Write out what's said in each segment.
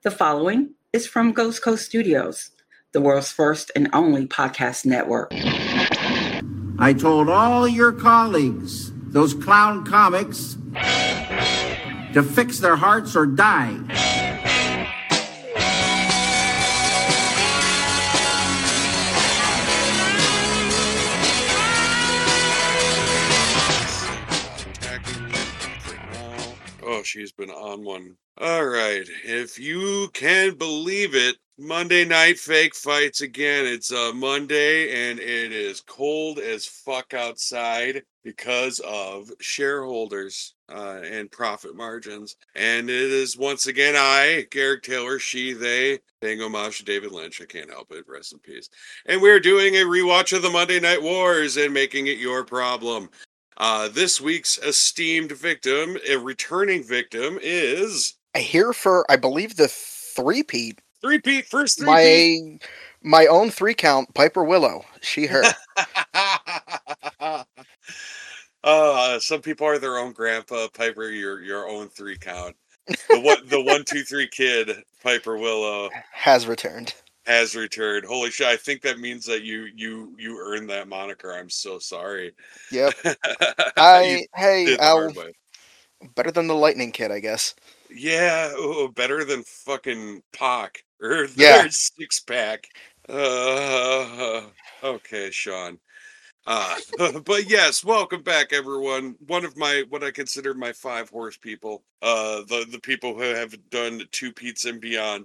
The following is from Ghost Coast Studios, the world's first and only podcast network. I told all your colleagues, those clown comics, to fix their hearts or die. Oh, she's been on one. All right. If you can believe it, Monday Night Fake Fights again. It's a Monday and it is cold as fuck outside because of shareholders and profit margins. And it is once again I, Garrick Taylor, she, they, paying homage to David Lynch. I can't help it. Rest in peace. And we're doing a rewatch of the Monday Night Wars and making it your problem. This week's esteemed victim, a returning victim, is... Here for, I believe, the three-peat. Three-peat, first three-peat. My own three-count, Piper Willow. She, her. Some people are their own grandpa. Piper, your own three-count. The 1, 2, 3 kid, Piper Willow. Has returned. Holy shit, I think that means that you earned that moniker. I'm so sorry. Yep. Better than the Lightning Kid, I guess. Yeah, better than fucking Pac or their six-pack. Okay, Sean. But yes, welcome back, everyone. One of what I consider my 5 horse people. The people who have done 2 Peats and beyond.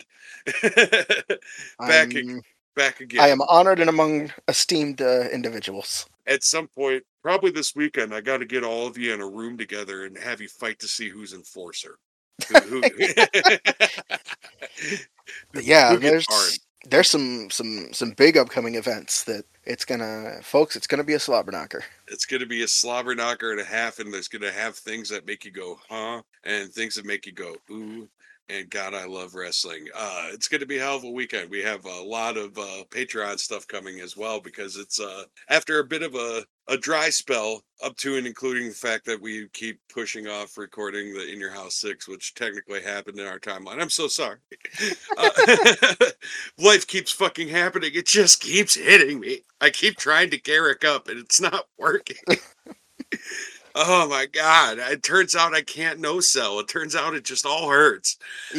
back again. I am honored and among esteemed individuals. At some point, probably this weekend, I got to get all of you in a room together and have you fight to see who's enforcer. Yeah, there's some big upcoming events that it's gonna be a slobber knocker. It's gonna be a slobber knocker and a half, and there's gonna have things that make you go huh, and things that make you go ooh. And God, I love wrestling. It's going to be a hell of a weekend. We have a lot of Patreon stuff coming as well because it's after a bit of a dry spell up to and including the fact that we keep pushing off recording the In Your House 6, which technically happened in our timeline. I'm so sorry. Life keeps fucking happening. It just keeps hitting me. I keep trying to Garrick up and it's not working. Oh my God. It turns out I can't no-sell. It turns out it just all hurts. You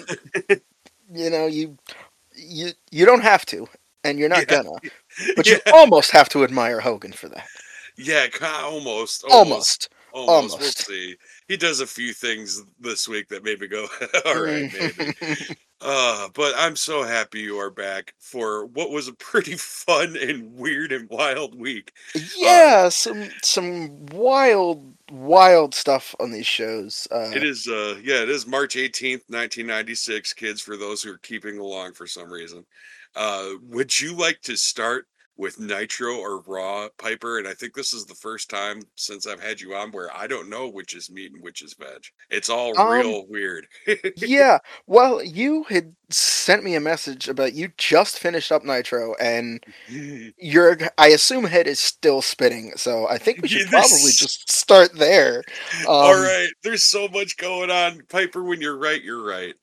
don't have to, and you're not gonna. But you almost have to admire Hogan for that. Yeah, almost. We'll see. He does a few things this week that made me go, all right, maybe. But I'm so happy you are back for what was a pretty fun and weird and wild week. Yeah, some wild stuff on these shows. It is March 18th, 1996, kids, for those who are keeping along for some reason. Would you like to start with Nitro or Raw, Piper? And I think this is the first time since I've had you on where I don't know which is meat and which is veg. It's all real weird. Yeah, well, you had sent me a message about you just finished up Nitro, and I assume head is still spinning, so I think we should probably just start there. All right, there's so much going on. Piper, when you're right, you're right.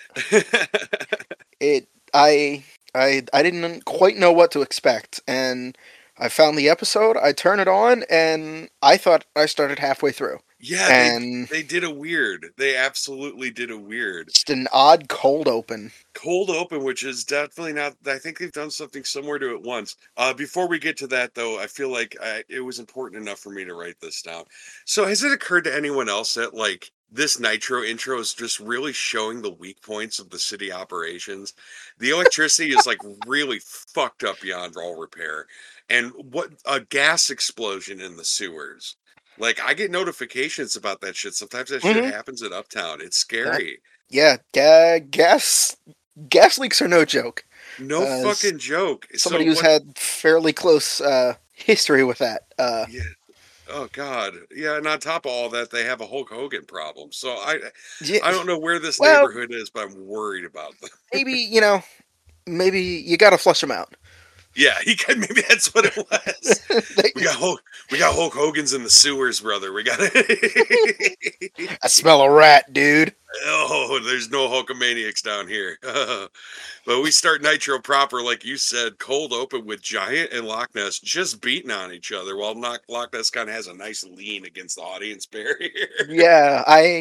I didn't quite know what to expect, and I found the episode, I turn it on, and I thought I started halfway through. Yeah, and they did a weird. They absolutely did a weird. Just an odd cold open. Cold open, which is definitely not... I think they've done something similar to it once. Before we get to that, though, I feel like it was important enough for me to write this down. So has it occurred to anyone else that, like, this Nitro intro is just really showing the weak points of the city operations? The electricity is like really fucked up beyond all repair. And what a gas explosion in the sewers. Like, I get notifications about that shit. Sometimes that shit happens in Uptown. It's scary. Gas leaks are no joke. No fucking joke. Somebody who's had fairly close history with that. Yeah. Oh God, yeah, and on top of all that, they have a Hulk Hogan problem. So I don't know where this neighborhood is, but I'm worried about them. Maybe you got to flush them out. Yeah, maybe that's what it was. We got Hulk Hogan's in the sewers, brother. We got it. I smell a rat, dude. Oh, there's no Hulkamaniacs down here. But we start Nitro proper, like you said, cold open with Giant and Loch Ness just beating on each other, while Loch Ness kind of has a nice lean against the audience barrier. Yeah,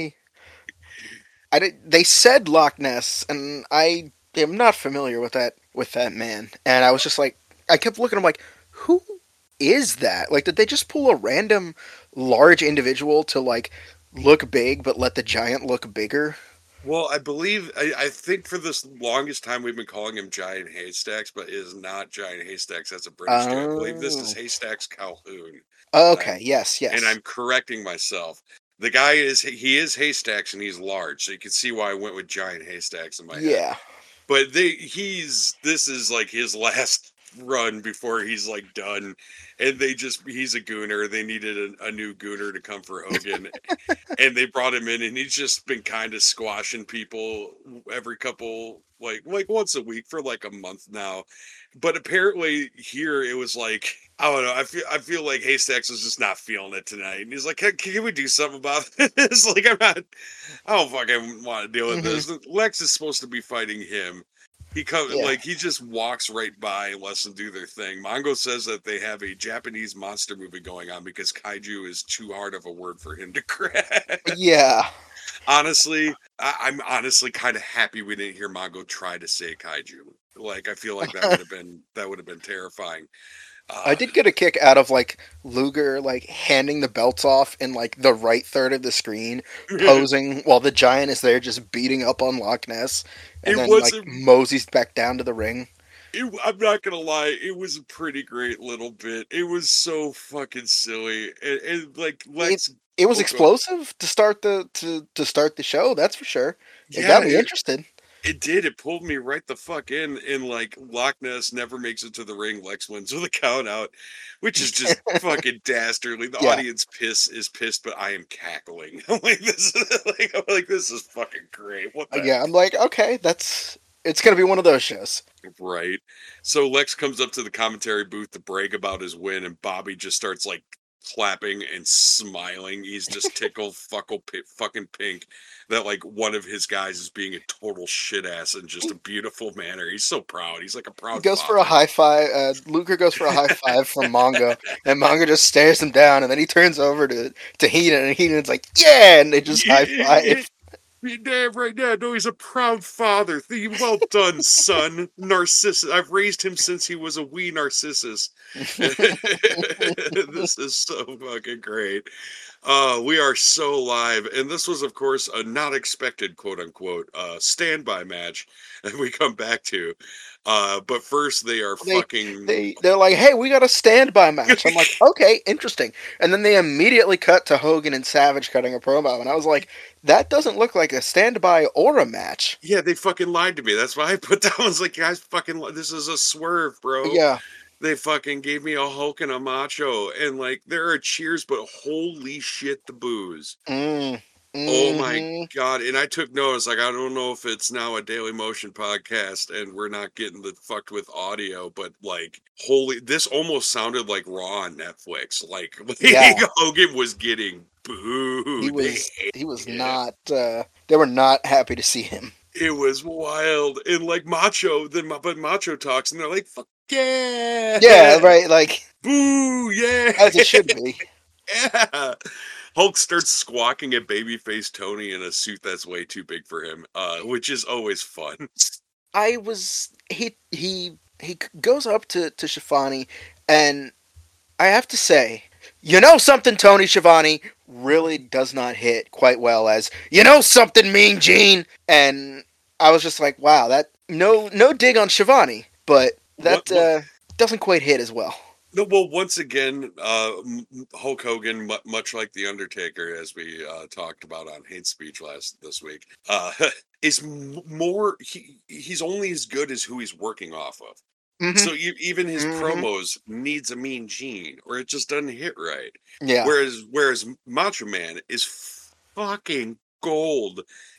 they said Loch Ness, and I am not familiar with that man. And I was just like, I kept looking. I'm like, who is that? Like, did they just pull a random large individual to like look big, but let the giant look bigger? Well, I think for this longest time we've been calling him Giant Haystacks, but it is not Giant Haystacks. That's a British dude. I believe this is Haystacks Calhoun. Okay, yes. And I'm correcting myself. The guy is Haystacks and he's large, so you can see why I went with Giant Haystacks in my head. Yeah. But this is like his last run before he's like done, and he's a gooner. They needed a new gooner to come for Hogan, and they brought him in, and he's just been kind of squashing people every couple like once a week for like a month now. But apparently here it was like, I don't know. I feel like Haystacks was just not feeling it tonight, and he's like, "Can we do something about this?" Like, I don't fucking want to deal with this. Lex is supposed to be fighting him. He comes like he just walks right by and lets them do their thing. Mongo says that they have a Japanese monster movie going on because kaiju is too hard of a word for him to crack. Yeah. Honestly, I'm honestly kind of happy we didn't hear Mongo try to say kaiju. Like, I feel like that would have been terrifying. I did get a kick out of like Luger like handing the belts off in like the right third of the screen, posing while the giant is there just beating up on Loch Ness, and then like moseys back down to the ring. I'm not gonna lie, it was a pretty great little bit. It was so fucking silly, and like Lex. It was explosive to start the show. That's for sure. It got me interested. It did. It pulled me right the fuck in. And like Loch Ness never makes it to the ring. Lex wins with a count out, which is just fucking dastardly. The audience is pissed, but I am cackling. I'm like, this is fucking great. What the heck? I'm like, okay, it's gonna be one of those shows. Right. So Lex comes up to the commentary booth to brag about his win, and Bobby just starts like clapping and smiling. He's just tickled fucking pink that like one of his guys is being a total shit ass in just a beautiful manner. He's so proud. He's like a proud. He goes for a high five. Luger goes for a high five from Mongo, and Mongo just stares him down, and then he turns over to Heenan, and Heenan's like, "Yeah," and they just high five. You're damn right now. No, he's a proud father. Well done, son. Narcissus. I've raised him since he was a wee Narcissus. This is so fucking great. We are so live, and this was, of course, a not expected, quote unquote, standby match that we come back to. But first, they're like, "Hey, we got a standby match." I'm like, "Okay, interesting." And then they immediately cut to Hogan and Savage cutting a promo, and I was like, "That doesn't look like a standby or a match." Yeah, they fucking lied to me. That's why I put down. I was like, "Guys, this is a swerve, bro." Yeah. They fucking gave me a Hulk and a Macho, and like there are cheers, but holy shit, the boos. Oh my god. And I took notice, like, I don't know if it's now a Daily Motion podcast and we're not getting the fucked with audio, but like, this almost sounded like Raw on Netflix. Like, Hogan was getting booed. He was not, they were not happy to see him. It was wild. And like Macho, but Macho talks and they're like, fuck yeah. Yeah, right. Like, boo, yeah. As it should be. Yeah. Hulk starts squawking at babyface Tony in a suit that's way too big for him, which is always fun. He goes up to Schiavone, and I have to say, you know something, Tony Schiavone really does not hit quite well as, you know something, Mean Gene, and I was just like, wow, that no dig on Schiavone, but that doesn't quite hit as well. No, well, once again, Hulk Hogan, much like The Undertaker, as we talked about on Hate Speech this week, is more, he's only as good as who he's working off of. Mm-hmm. So even his promos needs a Mean Gene, or it just doesn't hit right. Yeah. Whereas Macho Man is fucking gold.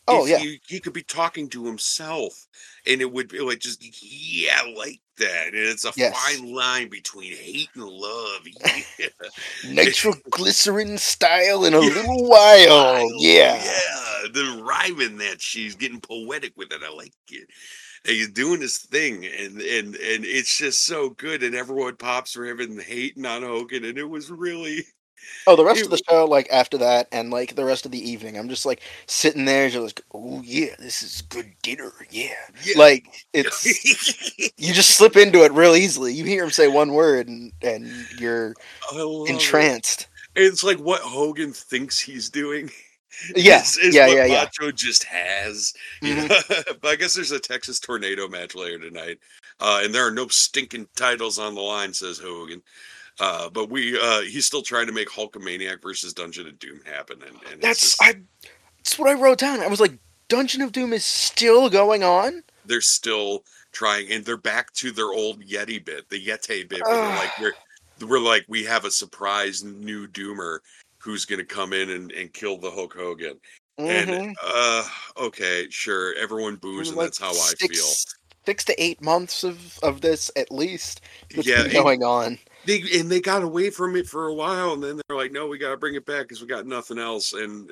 Oh, yeah. He could be talking to himself, and it would be like just like that. And it's a Yes. fine line between hate and love. Yeah. Nitroglycerin style in a Yeah, little while. wild. Yeah. Yeah, the rhyming that she's getting poetic with it. I like it. And he's doing his thing, and it's just so good. And everyone pops for him and hating on Hogan, and it was really. Oh, the rest It, of the show, like after that, and like the rest of the evening, I'm just like sitting there, just like, oh yeah, this is good dinner, yeah. yeah. Like it's you just slip into it real easily. You hear him say one word, and you're I love entranced. It's like what Hogan thinks he's doing. Yeah, Is yeah, what yeah, yeah. Macho just has. You Mhm. know? But I guess there's a Texas Tornado match later tonight. And there are no stinking titles on the line, says Hogan. But he's still trying to make Hulkamaniac versus Dungeon of Doom happen, and it's That's just that's what I wrote down. I was like, Dungeon of Doom is still going on. they're still trying, and they're back to their old Yeti bit, the Yeti bit, where they're like we're like we have a surprise new Doomer who's going to come in and kill the Hulk Hogan. And okay, sure, everyone boos, and Like that's how I feel. 6 to 8 months of this at least that's Yeah, been going on. They got away from it for a while, and then they're like, no, we got to bring it back because we got nothing else. And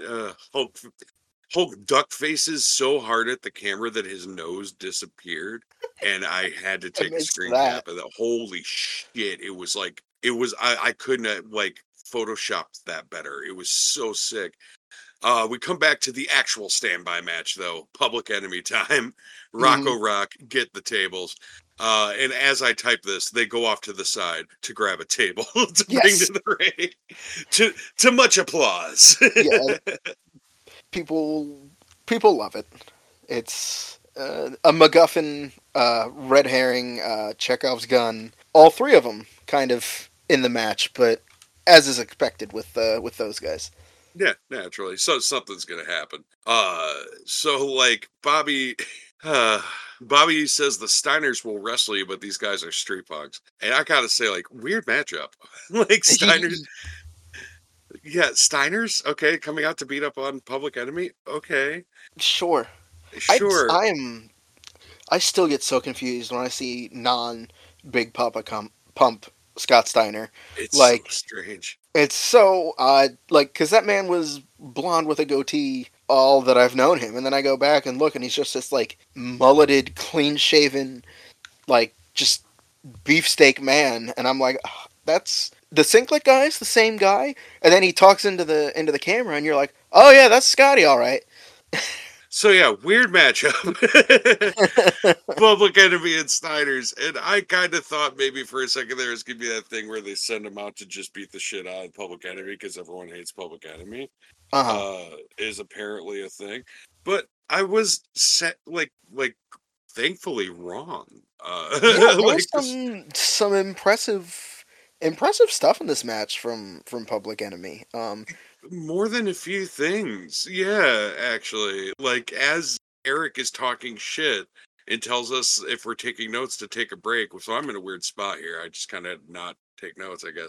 Hulk duck faces so hard at the camera that his nose disappeared, and I had to take a screen cap of that. Holy shit! It was like I couldn't have like photoshopped that better. It was so sick. We come back to the actual standby match, though. Public Enemy time. Rocco Rock, get the tables. And as I type this, they go off to the side to grab a table to bring to the ring. To much applause. Yeah, people love it. It's a MacGuffin, red herring, Chekhov's gun. All three of them kind of in the match, but as is expected with those guys. Yeah, naturally. So something's gonna happen. So like Bobby Bobby says the Steiners will wrestle you, but these guys are street punks. And I gotta say, like, weird matchup. Like Steiners. Yeah, Steiners, okay, coming out to beat up on Public Enemy. Okay. Sure. Sure. I still get so confused when I see non-Big Papa Pump Scott Steiner. It's like so strange. It's so odd, like, because that man was blonde with a goatee all that I've known him, and then I go back and look, and he's just this, like, mulleted, clean-shaven, like, just beefsteak man, and I'm like, oh, that's... The Sinklet guy's the same guy, and then he talks into the camera, and you're like, oh yeah, that's Scotty, all right. So yeah, weird matchup. Public Enemy and Steiners. And I kind of thought maybe for a second there was going to be that thing where they send them out to just beat the shit out of Public Enemy because everyone hates Public Enemy. Is apparently a thing. But I was set like thankfully wrong. Yeah, there was some impressive stuff in this match from Public Enemy. More than a few things. Yeah, actually. Like, as Eric is talking shit and tells us if we're taking notes to take a break. So I'm in a weird spot here. I just kind of not take notes, I guess.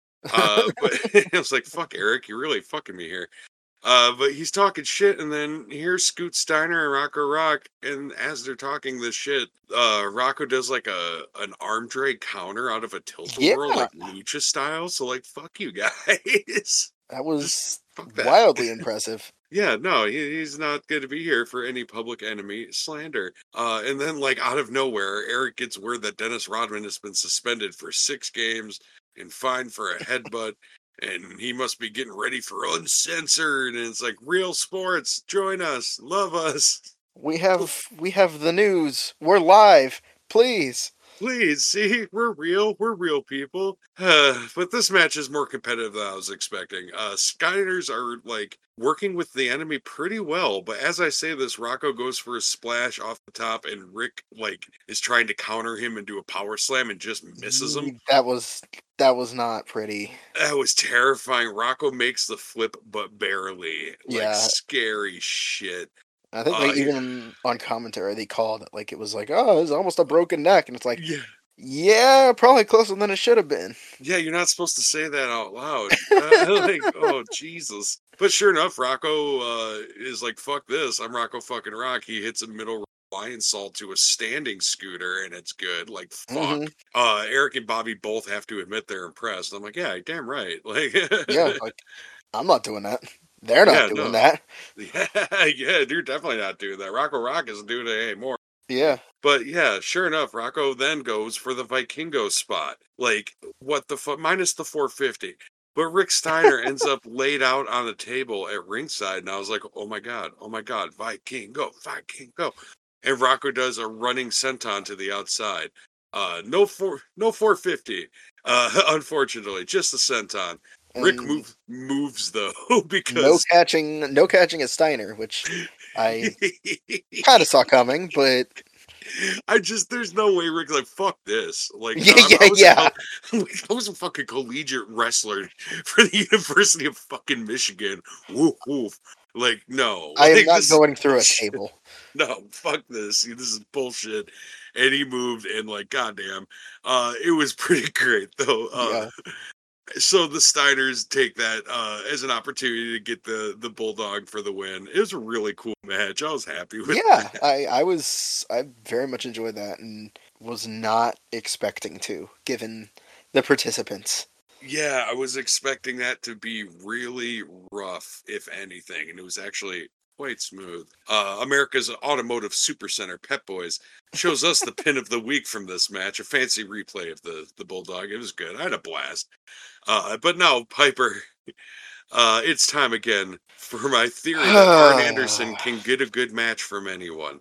But I was like, fuck, Eric, you're really fucking me here. But he's talking shit, and then here's Scoot Steiner and Rocco Rock, and as they're talking this shit, Rocco does like an arm drag counter out of a tilt-a-whirl, like lucha style. So like, fuck you guys. That was wildly impressive. Yeah, no, he's not going to be here for any Public Enemy slander. And then, like, out of nowhere, Eric gets word that Dennis Rodman has been suspended for 6 games and fined for a headbutt, and he must be getting ready for Uncensored. And it's like, Real Sports, join us, love us. We have the news. We're live. Please. Please, see, we're real people. But this match is more competitive than I was expecting. Skyders are, like, working with the enemy pretty well, but as I say this, Rocco goes for a splash off the top, and Rick, like, is trying to counter him and do a power slam and just misses him. That was not pretty. That was terrifying. Rocco makes the flip, but barely. Like, scary shit. I think even on commentary they called it like it was like, oh, it's almost a broken neck, and it's like, yeah, probably closer than it should have been. Yeah, you're not supposed to say that out loud. Like, oh Jesus. But sure enough, Rocco is like, fuck this. I'm Rocco fucking Rock. He hits a middle lion salt to a standing scooter, and it's good. Like, fuck. Mm-hmm. Eric and Bobby both have to admit they're impressed. I'm like, yeah, damn right. Like, Yeah, like I'm not doing that. They're not yeah, doing no. that. Yeah, you're definitely not doing that. Rocco Rock isn't doing it anymore. Yeah. But yeah, sure enough, Rocco then goes for the Vikingo spot. Like, what the fuck? Minus the 450. But Rick Steiner ends up laid out on the table at ringside, and I was like, oh my god, Vikingo, Vikingo. And Rocco does a running senton to the outside. No 450. Unfortunately, just the senton. Rick And moves though no because catching a Steiner, which I kind of saw coming, but there's no way Rick's like, fuck this. Like, no, yeah. I was a fucking collegiate wrestler for the University of fucking Michigan. Woof, woof. Like, no. I am Like, not this going through a bullshit. table. No, fuck this. This is bullshit. And he moved, and like, goddamn. It was pretty great, though. Yeah. So the Steiners take that as an opportunity to get the Bulldog for the win. It was a really cool match. I was happy with Yeah, that. I very much enjoyed that and was not expecting to, given the participants. Yeah, I was expecting that to be really rough, if anything, and it was actually quite smooth. America's Automotive Supercenter, Pep Boys, shows us the pin of the week from this match, a fancy replay of the Bulldog. It was good. I had a blast. But now, Piper, it's time again for my theory that Arn Anderson can get a good match from anyone.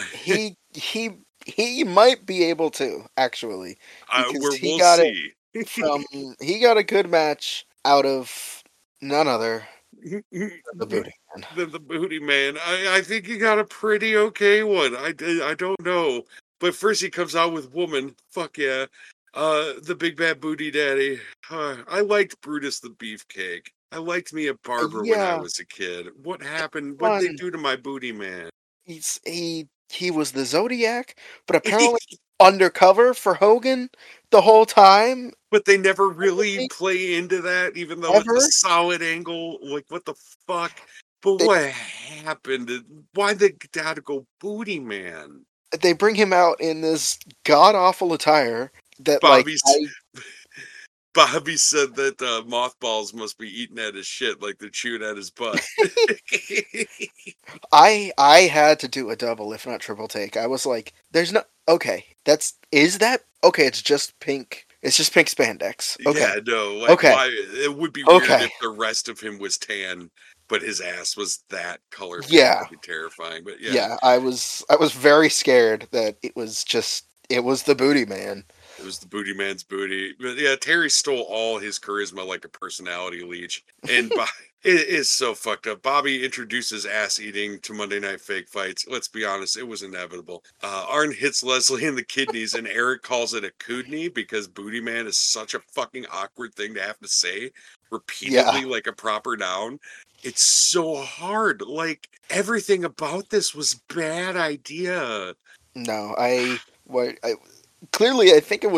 He might be able to, actually, because We'll see. he got a good match out of none other than the Booty Man. The Booty Man. I think he got a pretty okay one. I don't know. But first he comes out with Woman. Fuck yeah. The Big Bad Booty Daddy. I liked Brutus the Beefcake. I liked Mia Barber when I Yeah, was a kid. What happened? What did they fun. do to my Booty Man? He was the Zodiac, but apparently undercover for Hogan the whole time. But they never really play into that, even though it's a Ever. solid angle. Like, what the fuck? But They, what happened? Why they had to go Booty Man? they bring him out in this god awful attire that, like, Bobby's Bobby said that mothballs must be eaten at his shit like they're chewing at his butt. I had to do a double, if not triple take. I was like, "There's no okay. Is that okay? It's just pink. It's just pink spandex. Okay, Yeah, no. Like, okay, why? It would be weird okay. if the rest of him was tan, but his ass was that color. Yeah, That'd be terrifying. But yeah, yeah. I was very scared that it was the Booty Man. it was the Booty Man's booty. But yeah, Terry stole all his charisma like a personality leech. And it is so fucked up. Bobby introduces ass eating to Monday Night Fake Fights. Let's be honest, it was inevitable. Arn hits Leslie in the kidneys, and Eric calls it a kidney because Booty Man is such a fucking awkward thing to have to say repeatedly, Yeah. like a proper noun. It's so hard. Like, everything about this was bad idea. No, clearly I think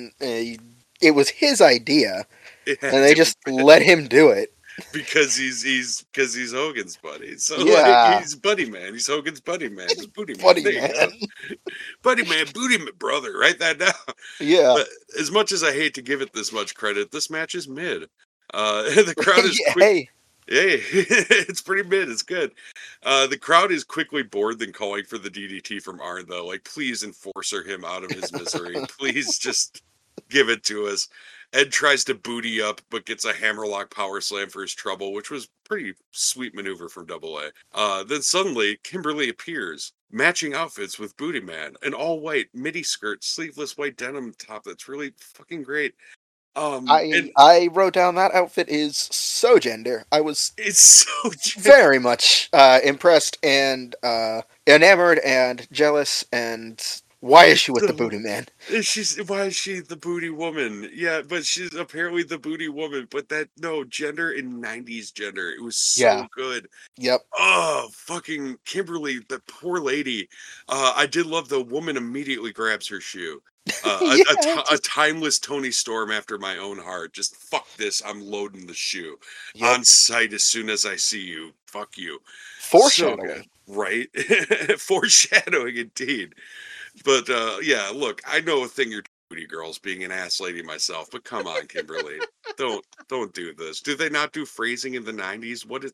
it was his idea, It and had they to just let him do it. because he's Hogan's buddy. So like, Yeah, he's buddy man. He's Hogan's buddy man. He's Booty Man. Buddy There you go. Man. Buddy man, Booty Man, brother. Write that down. Yeah. But as much as I hate to give it this much credit, this match is mid. The crowd is quick. Hey, Hey, it's pretty mid. It's good. The crowd is quickly bored than calling for the DDT from Arn, though. Like, please enforcer him out of his misery. Please just give it to us. Ed tries to booty up, but gets a hammerlock power slam for his trouble, which was pretty sweet maneuver from Double A. Then suddenly, Kimberly appears, matching outfits with Booty Man, an all-white midi skirt, sleeveless white denim top that's really fucking great. And I wrote down that outfit is so gender. I was it's so very much impressed and enamored and jealous. And why is she with the Booty Man? Why is she the booty woman? Yeah, but she's apparently the booty woman. But gender in 90s gender. It was Yeah. so good. Yep. Oh, fucking Kimberly, the poor lady. I did love the woman immediately grabs her shoe. A timeless Tony Storm after my own heart. Just fuck this. I'm loading the shoe on sight as soon as I see you. Fuck you. Foreshadowing. So, right? Foreshadowing indeed. But yeah, look, I know a thing or two, booty girls, being an ass lady myself, but come on, Kimberly. don't do this. Did they not do phrasing in the 90s? What is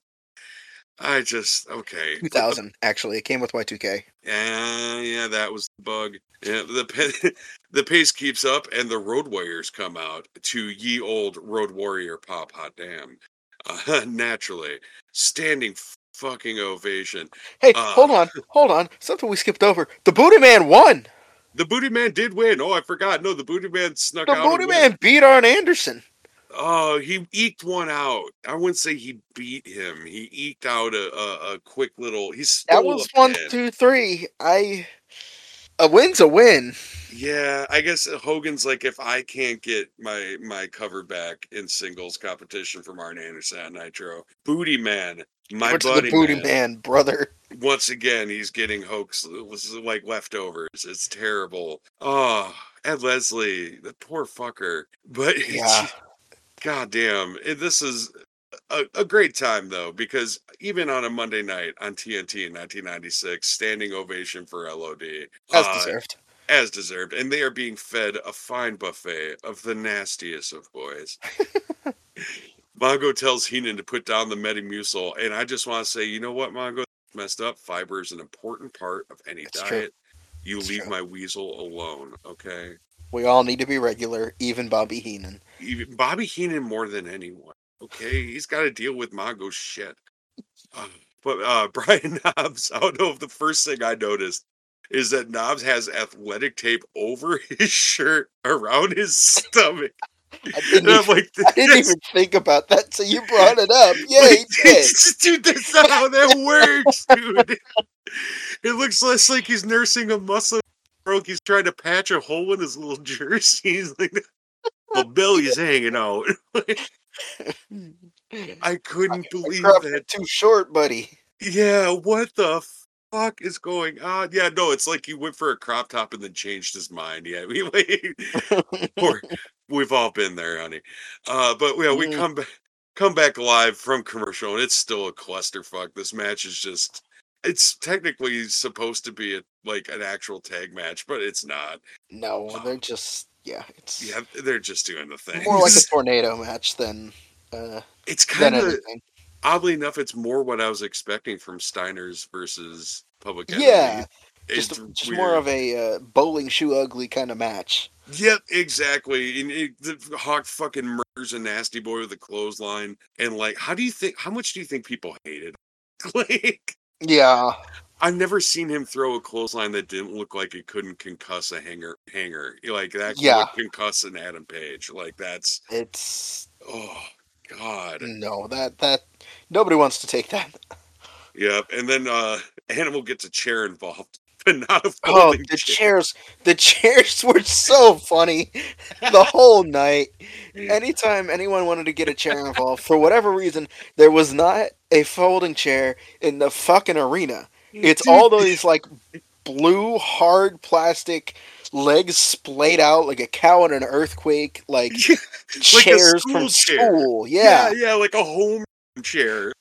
okay. 2000, actually. It came with Y2K. Yeah, that was the bug. Yeah, the pace keeps up, and the Road Warriors come out to ye old Road Warrior pop hot damn. Naturally, standing fucking ovation. Hey, hold on. Something we skipped over. The Booty Man won. The Booty Man did win. Oh, I forgot. No, the Booty Man snuck out. The Booty Man beat Arn Anderson. Oh, he eked one out. I wouldn't say he beat him. He eked out a quick little. That was 1, 2, 3. A win's a win. Yeah, I guess Hogan's like, if I can't get my cover back in singles competition from Arn Anderson on Nitro, Booty Man, my buddy, the Booty Man, brother. Once again, he's getting hoaxed like leftovers. It's terrible. Oh, Ed Leslie, the poor fucker. But yeah. God damn, this is a great time, though, because even on a Monday night on TNT in 1996, standing ovation for LOD. As deserved. And they are being fed a fine buffet of the nastiest of boys. Mongo tells Heenan to put down the Metamucil, and I just want to say, you know what, Mongo? Messed up. Fiber is an important part of any diet. True. You leave my weasel alone, okay? We all need to be regular, even Bobby Heenan. Bobby Heenan more than anyone, okay? He's got to deal with Mongo's shit. But Brian Knobbs, I don't know if the first thing I noticed is that Knobbs has athletic tape over his shirt around his stomach. I didn't even think about that, so you brought it up. Yeah, he did. Dude, that's not how that works, dude. It looks less like he's nursing a muscle broke. He's trying to patch a hole in his little jersey. He's like, the belly's hanging out. I couldn't believe that. Too short, buddy. Yeah, what the fuck is going on? Yeah, no, it's like he went for a crop top and then changed his mind. Yeah, we've all been there, honey. But yeah, we come back live from commercial, and it's still a clusterfuck. This match is just, it's technically supposed to be an actual tag match, but it's not. No, they're just they're just doing the thing. More like a tornado match than it's kind of. Oddly enough, it's more what I was expecting from Steiner's versus Public Enemy. Yeah, just more of a bowling shoe ugly kind of match. Yep, exactly. And the Hawk fucking murders a Nasty Boy with a clothesline. And how much do you think people hated? Yeah. I've never seen him throw a clothesline that didn't look like it couldn't concuss a hanger. Like that could concuss an Adam Page. It's oh God. No, that nobody wants to take that. Yep, and then Animal gets a chair involved, but not a folding chair. The chairs were so funny the whole night. Anytime anyone wanted to get a chair involved, for whatever reason, there was not a folding chair in the fucking arena. It's all those blue hard plastic legs splayed out like a cow in an earthquake, chairs from school. Yeah, like a home chair.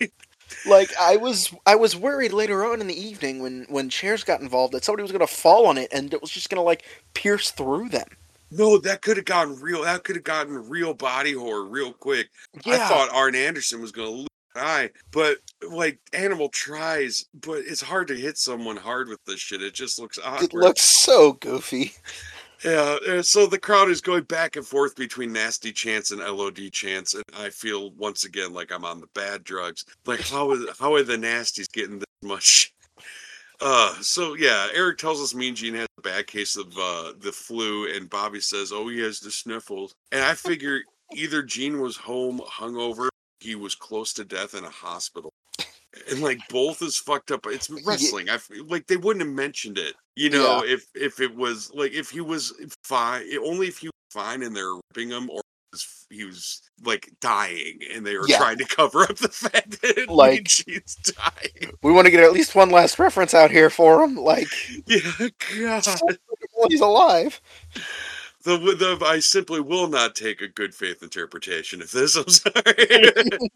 I was worried later on in the evening when chairs got involved that somebody was going to fall on it and it was just going to pierce through them. No, that could have gotten real. That could have gotten real body horror real quick. Yeah. I thought Arn Anderson was going to lose an eye, but Animal tries, but it's hard to hit someone hard with this shit. It just looks awkward. It looks so goofy. Yeah, so the crowd is going back and forth between Nasty Chants and LOD Chants, and I feel once again like I'm on the bad drugs. How are the Nasties getting this much? So yeah, Eric tells us Mean Gene has a bad case of the flu, and Bobby says, "Oh, he has the sniffles." And I figure either Gene was home hungover, he was close to death in a hospital. And both is fucked up. It's wrestling. I feel they wouldn't have mentioned it, if it was if he was fine, only if he was fine and they're ripping him, or he was dying and they were trying to cover up the fact that he's dying. We want to get at least one last reference out here for him. Yeah, God. Well, he's alive. I simply will not take a good faith interpretation of this. I'm sorry.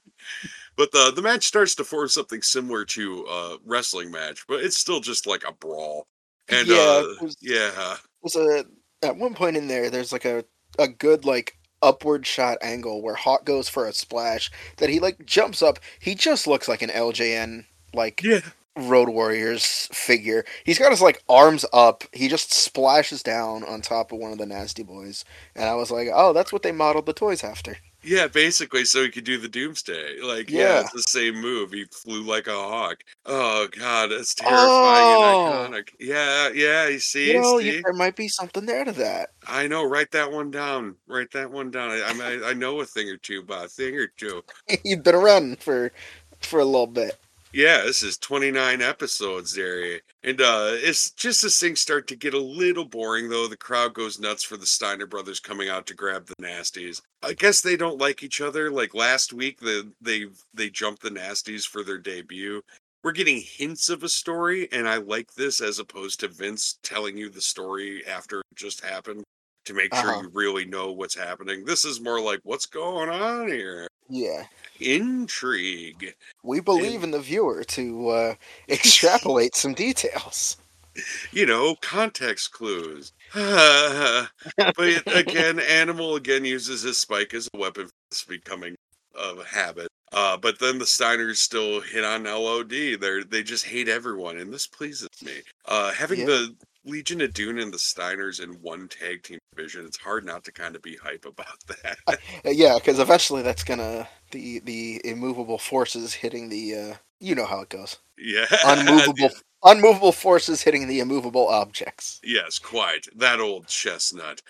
But the match starts to form something similar to a wrestling match, but it's still just like a brawl. And Yeah, yeah. there's a at one point in there. There's like a good like upward shot angle where Hawk goes for a splash that he like jumps up. He just looks like an LJN like Yeah. Road Warriors figure. He's got his like arms up. He just splashes down on top of one of the Nasty Boys, and I was like, oh, that's what they modeled the toys after. Yeah, basically, so he could do the Doomsday. Like, yeah, Yeah. it's the same move. He flew like a hawk. Oh God, that's terrifying and iconic. Yeah, yeah. You see, There might be something there to that. I know. Write that one down. Write that one down. I know a thing or two about a thing or two. You've been around for a little bit. Yeah, this is 29 episodes there. And it's just as things start to get a little boring, though. The crowd goes nuts for the Steiner brothers coming out to grab the Nasties. I guess they don't like each other. Like last week, they jumped the Nasties for their debut. We're getting hints of a story, and I like this as opposed to Vince telling you the story after it just happened to make sure you really know what's happening. This is more like, what's going on here? Yeah. Intrigue. We believe in the viewer to extrapolate some details. You know, context clues. But again, Animal again uses his spike as a weapon. It's becoming a habit. But then the Steiners still hit on LOD. They just hate everyone, and this pleases me. Having the Legion of Doom and the Steiners in one tag team division, it's hard not to kind of be hype about that. Yeah, because eventually that's gonna the immovable forces hitting the you know how it goes. Yeah, unmovable forces hitting the immovable objects. Yes, quite. That old chestnut.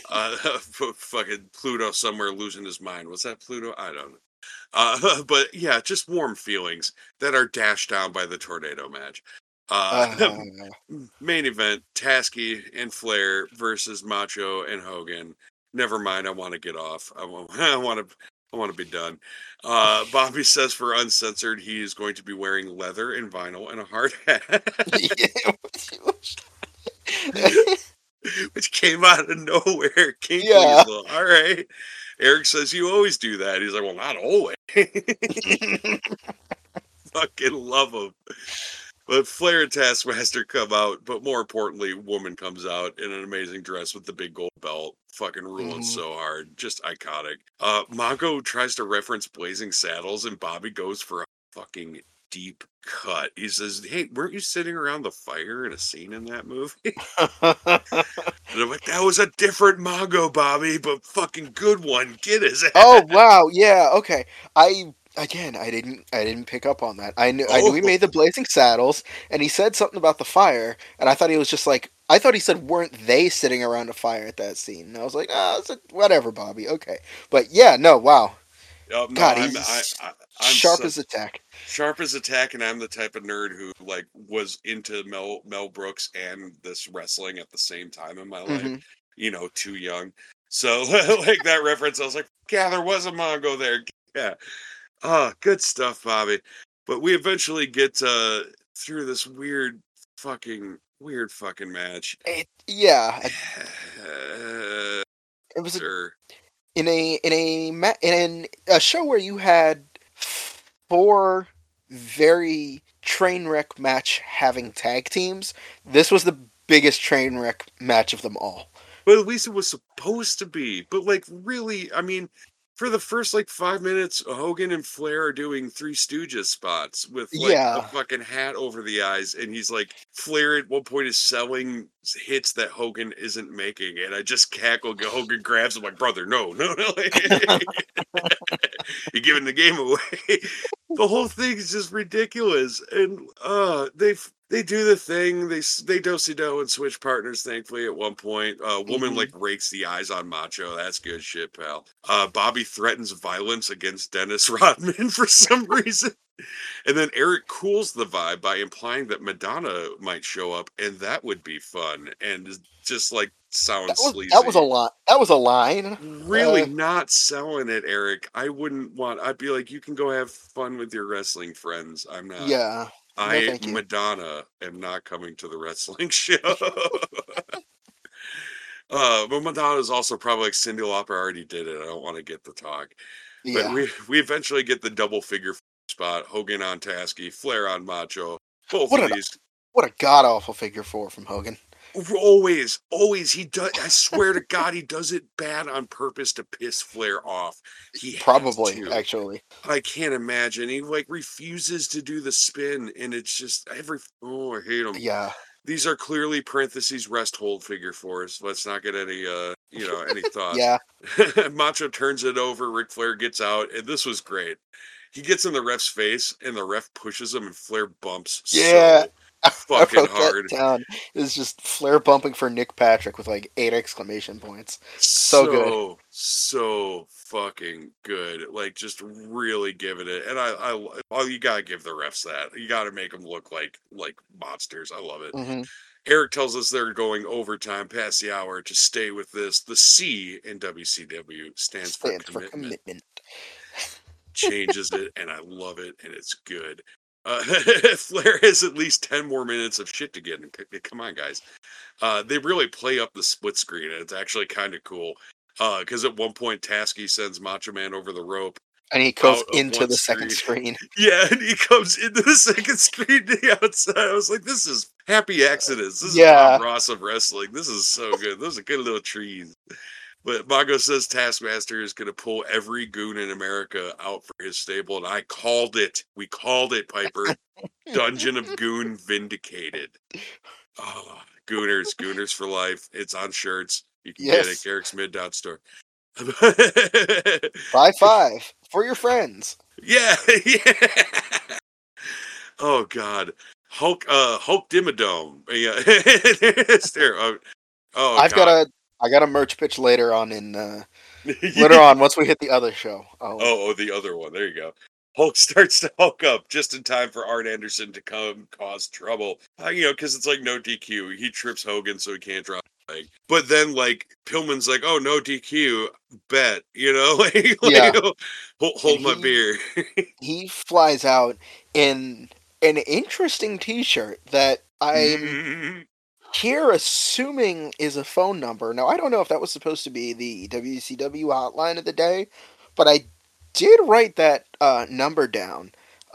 Fucking Pluto somewhere losing his mind. Was that Pluto? I don't know. But yeah, just warm feelings that are dashed down by the tornado match. Main event: Tasky and Flair versus Macho and Hogan. Never mind, I want to get off. I want to be done. Bobby says for Uncensored, he is going to be wearing leather and vinyl and a hard hat. Which came out of nowhere. King Weasel. All right. Eric says, you always do that. He's like, well, not always. Fucking love him. But Flair and Taskmaster come out, but more importantly, Woman comes out in an amazing dress with the big gold belt. Fucking ruling so hard. Just iconic. Mongo tries to reference Blazing Saddles, and Bobby goes for a fucking deep cut. He says, hey, weren't you sitting around the fire in a scene in that movie? And I'm like, that was a different Mongo, Bobby, but fucking good one. Get his ass. Oh, wow. Yeah, okay. I didn't pick up on that. I knew he made the Blazing Saddles, and he said something about the fire, and I thought he was just like, I thought he said, weren't they sitting around a fire at that scene? And I was like, whatever, Bobby, okay. But yeah, no, wow. No, God, he's I'm sharp as a tack. Sharp as a tack, and I'm the type of nerd who like was into Mel Brooks and this wrestling at the same time in my life. You know, too young. So like that reference, I was like, yeah, there was a Mongo there. Yeah. Oh, good stuff, Bobby. But we eventually get through this weird fucking match. It was in a show where you had 4 very train wreck match having tag teams. This was the biggest train wreck match of them all. But at least it was supposed to be. But like, really, I mean, for the first like 5 minutes, Hogan and Flair are doing Three Stooges spots with like a fucking hat over the eyes, and he's like, Flair at one point is selling hits that Hogan isn't making, and I just cackle. Hogan grabs him like, brother, no, you're giving the game away. The whole thing is just ridiculous, and they do the thing. They do-si-do and switch partners, thankfully, at one point. Woman, like, rakes the eyes on Macho. That's good shit, pal. Bobby threatens violence against Dennis Rodman for some reason. And then Eric cools the vibe by implying that Madonna might show up, and that would be fun. And just, like, sounds sleazy. That was a lot. That was a line. Really not selling it, Eric. I'd be like, you can go have fun with your wrestling friends. I'm not. Yeah. Madonna, am not coming to the wrestling show. But Madonna is also probably like Cyndi Lauper already did it. I don't want to get the talk. But Yeah. we eventually get the double figure spot. Hogan on Tasky, Flair on Macho. Both What of a these. what a god awful figure 4 from Hogan. Always he does. I swear to God, he does it bad on purpose to piss Flair off. He has Probably, to. actually. I can't imagine. He like refuses to do the spin, and it's just I hate him. Yeah. These are clearly parentheses rest hold figure 4s. Let's not get any any thoughts. Yeah. Macho turns it over. Ric Flair gets out, and this was great. He gets in the ref's face, and the ref pushes him, and Flair bumps Yeah. so I fucking wrote hard. that down. It's just Flair bumping for Nick Patrick with like 8 exclamation points. So good. So fucking good. Like just really giving it. And you gotta give the refs that. You gotta make them look like monsters. I love it. Hmm. Eric tells us they're going overtime past the hour to stay with this. The C in WCW stands for commitment. Changes it, and I love it, and it's good. Flair has at least 10 more minutes of shit to get. Come on, guys. They really play up the split screen, and it's actually kind of cool. Because at one point, Tasky sends Macho Man over the rope. And he goes into the second screen. Yeah, and he comes into the second screen to the outside. I was like, this is happy accidents. This is Yeah. Bob Ross of wrestling. This is so good. Those are good little trees. But Mongo says Taskmaster is going to pull every goon in America out for his stable, and I called it. We called it, Piper. Dungeon of Goon vindicated. Oh, Gooners for life. It's on shirts. You can get it. Garrick's Mid-Dot store. Buy 5 for your friends. Yeah. Oh God, Hulk Dimmadome. Yeah, it's there. I got a merch pitch later on later on once we hit the other show. The other one. There you go. Hulk starts to Hulk up just in time for Arn Anderson to come cause trouble. Because it's like no DQ. He trips Hogan so he can't drop the leg. But then Pillman's like, oh, no DQ, bet. Hold my beer. He flies out in an interesting T-shirt that I'm here assuming is a phone number. Now, I don't know if that was supposed to be the WCW hotline of the day, but I did write that number down.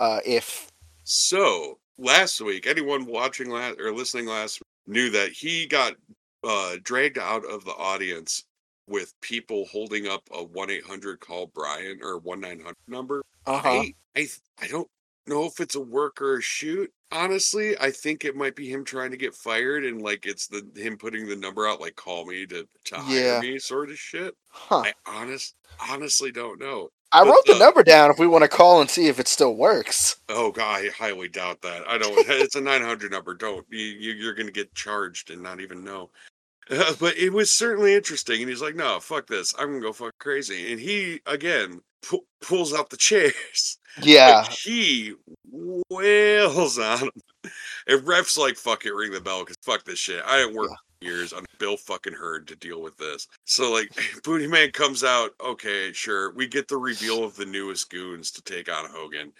So, last week, anyone watching or listening last week knew that he got dragged out of the audience with people holding up a 1-800 call Brian or 1-900 number. I don't know if it's a work or a shoot. Honestly, I think it might be him trying to get fired, and it's him putting the number out, like call me to hire me, sort of shit. Huh. I honestly don't know. I wrote the number down if we want to call and see if it still works. Oh God, I highly doubt that. I don't. It's a 900 number. Don't you're going to get charged and not even know. But it was certainly interesting, and he's like, "No, fuck this. I'm gonna go fuck crazy." And he again pulls out the chairs. Yeah, but he wails on him. And ref's like, "Fuck it, ring the bell, because fuck this shit. I didn't work for years on Bill fucking Hurd to deal with this." So Booty Man comes out. Okay, sure. We get the reveal of the newest goons to take on Hogan.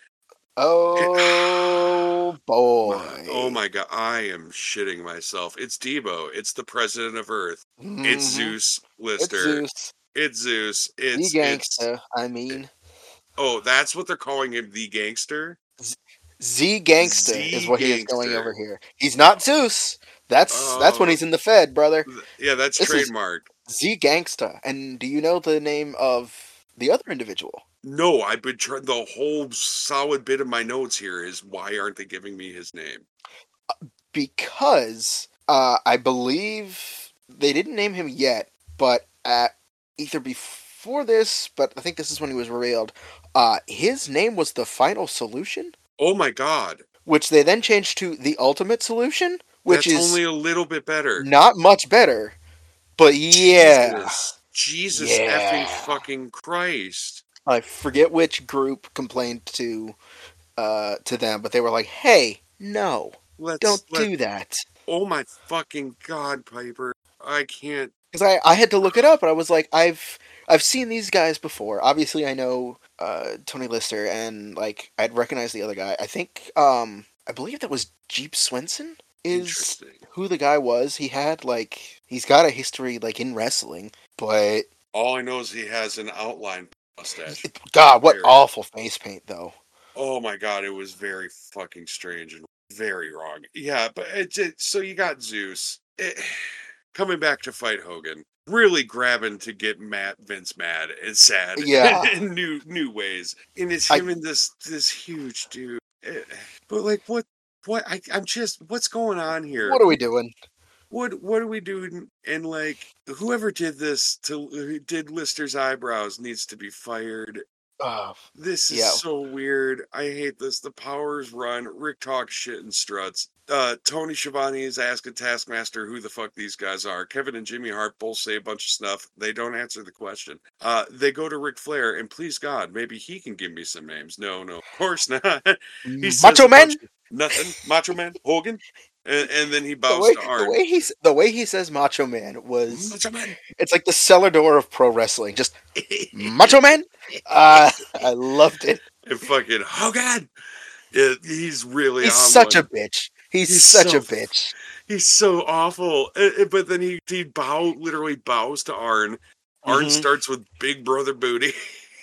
Oh boy! Oh my God! I am shitting myself. It's Debo. It's the president of Earth. Mm-hmm. It's Zeus Lister. It's Zeus. It's the gangster. I mean. Oh, that's what they're calling him, the gangster. Z Gangsta is what he is going over here. He's not Zeus. That's when he's in the Fed, brother. Yeah, that's trademarked. Z Gangsta. And do you know the name of the other individual? No, I've been trying. The whole solid bit of my notes here is why aren't they giving me his name? Because I believe they didn't name him yet, but either before this, but I think this is when he was revealed. His name was the Final Solution. Oh my God! Which they then changed to the Ultimate Solution, which is only a little bit better. Not much better, but yeah. Jesus effing fucking Christ! I forget which group complained to them, but they were like, "Hey, no, don't do that." Oh my fucking God, Piper! I can't. Because I had to look it up, and I was like, I've seen these guys before. Obviously, I know Tony Lister, and I'd recognize the other guy. I think I believe that was Jeep Swenson. is who the guy was. He had he's got a history in wrestling, but all I know is he has an outline mustache. God, what awful face paint though. Oh my God, it was very fucking strange and very wrong. Yeah, but so you got Zeus coming back to fight Hogan, really grabbing to get Vince mad and sad, in new ways. And it's him and this huge dude. But like, what? I'm just, what's going on here? What are we doing? What are we doing? And like, whoever did this who did Lister's eyebrows needs to be fired. This is so weird. I hate this. The powers run. Rick talks shit and struts. Tony Schiavone is asking Taskmaster who the fuck these guys are. Kevin and Jimmy Hart both say a bunch of stuff. They don't answer the question. They go to Ric Flair and please God, maybe he can give me some names. No, of course not. He Macho Man? Nothing. Macho Man? Hogan? And then he bows to Arn. The way he says Macho Man was... Macho Man. It's like the cellar door of pro wrestling. Just, Macho Man? I loved it. And fucking Hogan! He's really He's such a bitch. He's such a bitch. He's so awful. But then he literally bows to Arn. Arn starts with Big Brother Booty.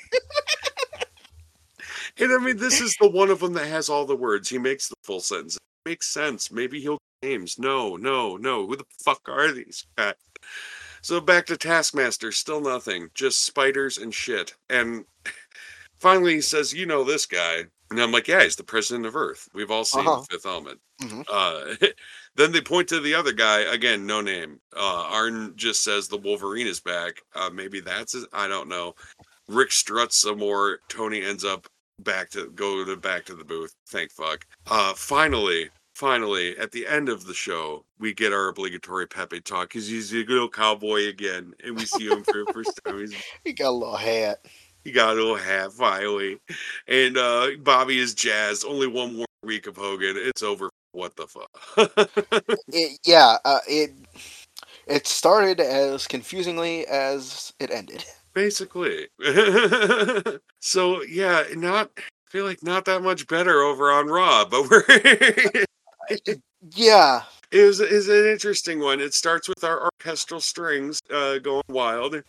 And I mean, this is the one of them that has all the words. He makes the full sentence. It makes sense. Maybe he'll get names. No. Who the fuck are these guys? So back to Taskmaster. Still nothing. Just spiders and shit. And finally he says, you know this guy. And I'm like, yeah, he's the president of Earth. We've all seen The Fifth Element. Then they point to the other guy. Again, no name. Arn just says the Wolverine is back. Maybe that's it. I don't know. Rick struts some more. Tony ends up back to the booth. Thank fuck. Finally, at the end of the show, we get our obligatory Pepe talk because he's a little cowboy again, and we see him for the first time. He got a little hat. He got a little hat finally, and Bobby is jazzed. Only one more week of Hogan. It's over. What the fuck? It started as confusingly as it ended. Basically. So yeah, I feel like not that much better over on Raw, but we're yeah. It was an interesting one. It starts with our orchestral strings going wild.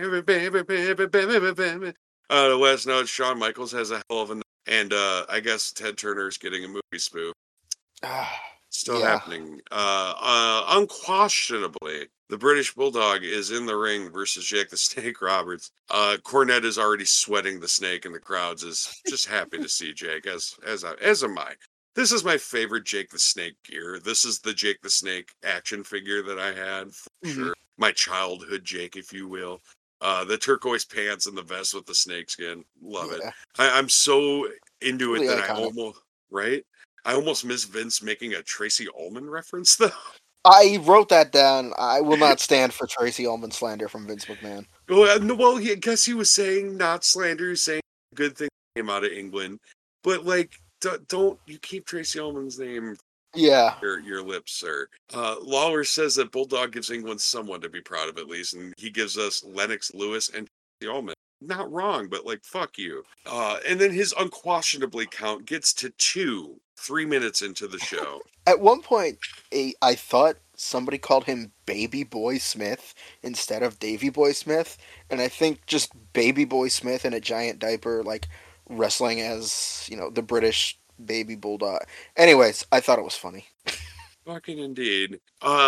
The last note, Shawn Michaels has a hell of a note. And I guess Ted Turner's getting a movie spoof. Still happening. Unquestionably, the British Bulldog is in the ring versus Jake the Snake Roberts. Cornette is already sweating the snake, and the crowds is just happy to see Jake, as am I. This is my favorite Jake the Snake gear. This is the Jake the Snake action figure that I had, for sure. My childhood Jake, if you will. The turquoise pants and the vest with the snake skin. Love it. I'm so into it that I almost miss Vince making a Tracy Ullman reference, though. I wrote that down. I will not stand for Tracy Ullman slander from Vince McMahon. Well, I guess he was saying not slander, he was saying good things came out of England. But, like, don't you keep Tracy Ullman's name your lips, sir. Lawler says that Bulldog gives England someone to be proud of, at least, and he gives us Lennox Lewis and Tracy Ullman. Not wrong, but, like, fuck you. And then his unquestionably count gets to 3 minutes into the show. At one point, I thought somebody called him Baby Boy Smith instead of Davy Boy Smith, and I think just Baby Boy Smith in a giant diaper, like, wrestling as, the British baby bulldog. Anyways, I thought it was funny. Fucking indeed.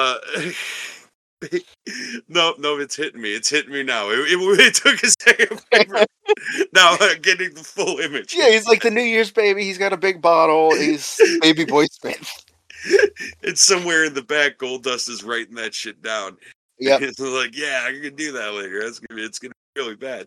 No, it's hitting me. It's hitting me now. It took a second. Now I'm getting the full image. Yeah, he's like the New Year's baby. He's got a big bottle. He's Baby Boy Smith. It's somewhere in the back. Goldust is writing that shit down. Yeah, it's like, yeah, I can do that later. It's gonna be really bad.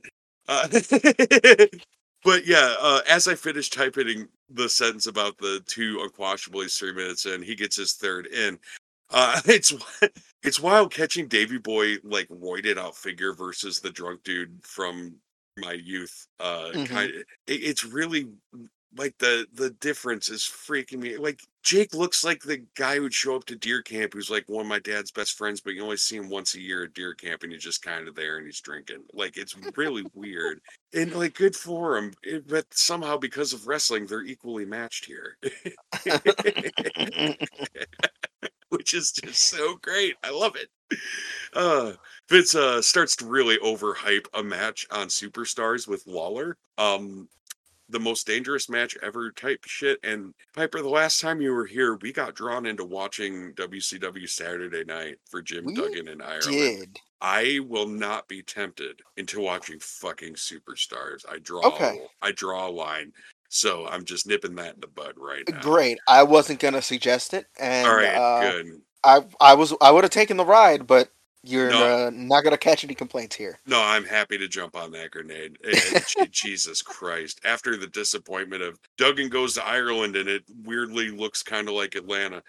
But yeah, as I finish typing the sentence about the 2 unquestionably 3 minutes in, he gets his third in. It's wild catching Davy Boy like roided out figure versus the drunk dude from my youth. It's really like the difference is freaking me. Like Jake looks like the guy who'd show up to deer camp, who's like one of my dad's best friends, but you only see him once a year at deer camp, and he's just kind of there and he's drinking. Like it's really weird, and like good for him. But somehow because of wrestling, they're equally matched here, which is just so great. I love it. Vince starts to really overhype a match on Superstars with Lawler. The most dangerous match ever type shit. And Piper, the last time you were here, we got drawn into watching WCW Saturday Night for Jim Duggan in Ireland. I will not be tempted into watching fucking Superstars. I draw a line. So I'm just nipping that in the bud right now. Great. I wasn't gonna suggest it, and all right, good. I would have taken the ride, but you're not gonna catch any complaints here. No, I'm happy to jump on that grenade. Jesus Christ! After the disappointment of Duggan goes to Ireland and it weirdly looks kind of like Atlanta.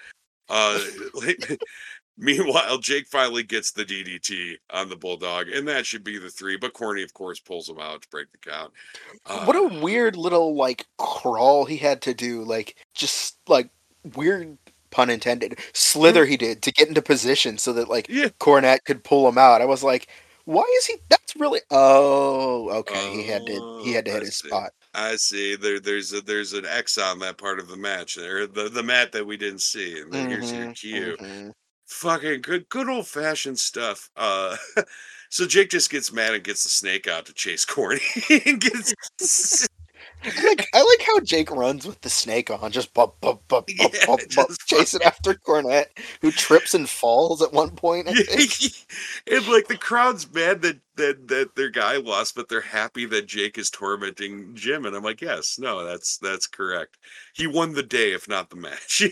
Meanwhile, Jake finally gets the DDT on the Bulldog, and that should be the 3. But Corny, of course, pulls him out to break the count. What a weird little like crawl he had to do, like just like weird. Pun intended, slither he did to get into position so that like Cornette could pull him out. I was like, why is he? That's really. Oh, okay. He had to hit his spot. I see. There's an X on that part of the match there, the mat that we didn't see, and then here's your cue. Fucking good old fashioned stuff. So Jake just gets mad and gets the snake out to chase Corny and gets. I like how Jake runs with the snake on, just chasing after Cornette, who trips and falls at one point. I think. And like the crowd's mad that their guy lost, but they're happy that Jake is tormenting Jim. And I'm like, yes, no, that's correct. He won the day, if not the match.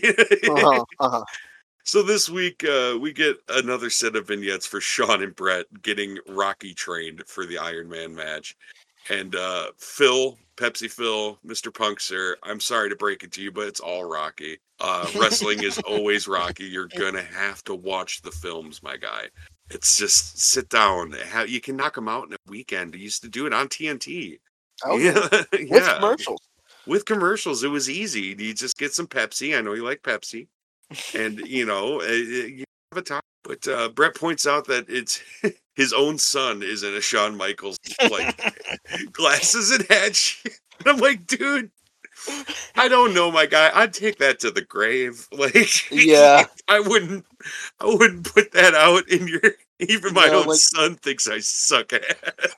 So this week we get another set of vignettes for Sean and Brett getting Rocky trained for the Iron Man match. And Phil, Pepsi Phil, Mr. Punkster, I'm sorry to break it to you, but it's all Rocky. Wrestling is always Rocky. You're going to have to watch the films, my guy. It's just sit down. You can knock them out in a weekend. You used to do it on TNT. Oh, yeah. With commercials. With commercials, it was easy. You just get some Pepsi. I know you like Pepsi. And, you have a time. But Brett points out that it's his own son is in a Shawn Michaels like glasses and hat. And I'm like, dude, I don't know, my guy. I'd take that to the grave. Like, yeah, I wouldn't put that out in your. Even my own son thinks I suck at.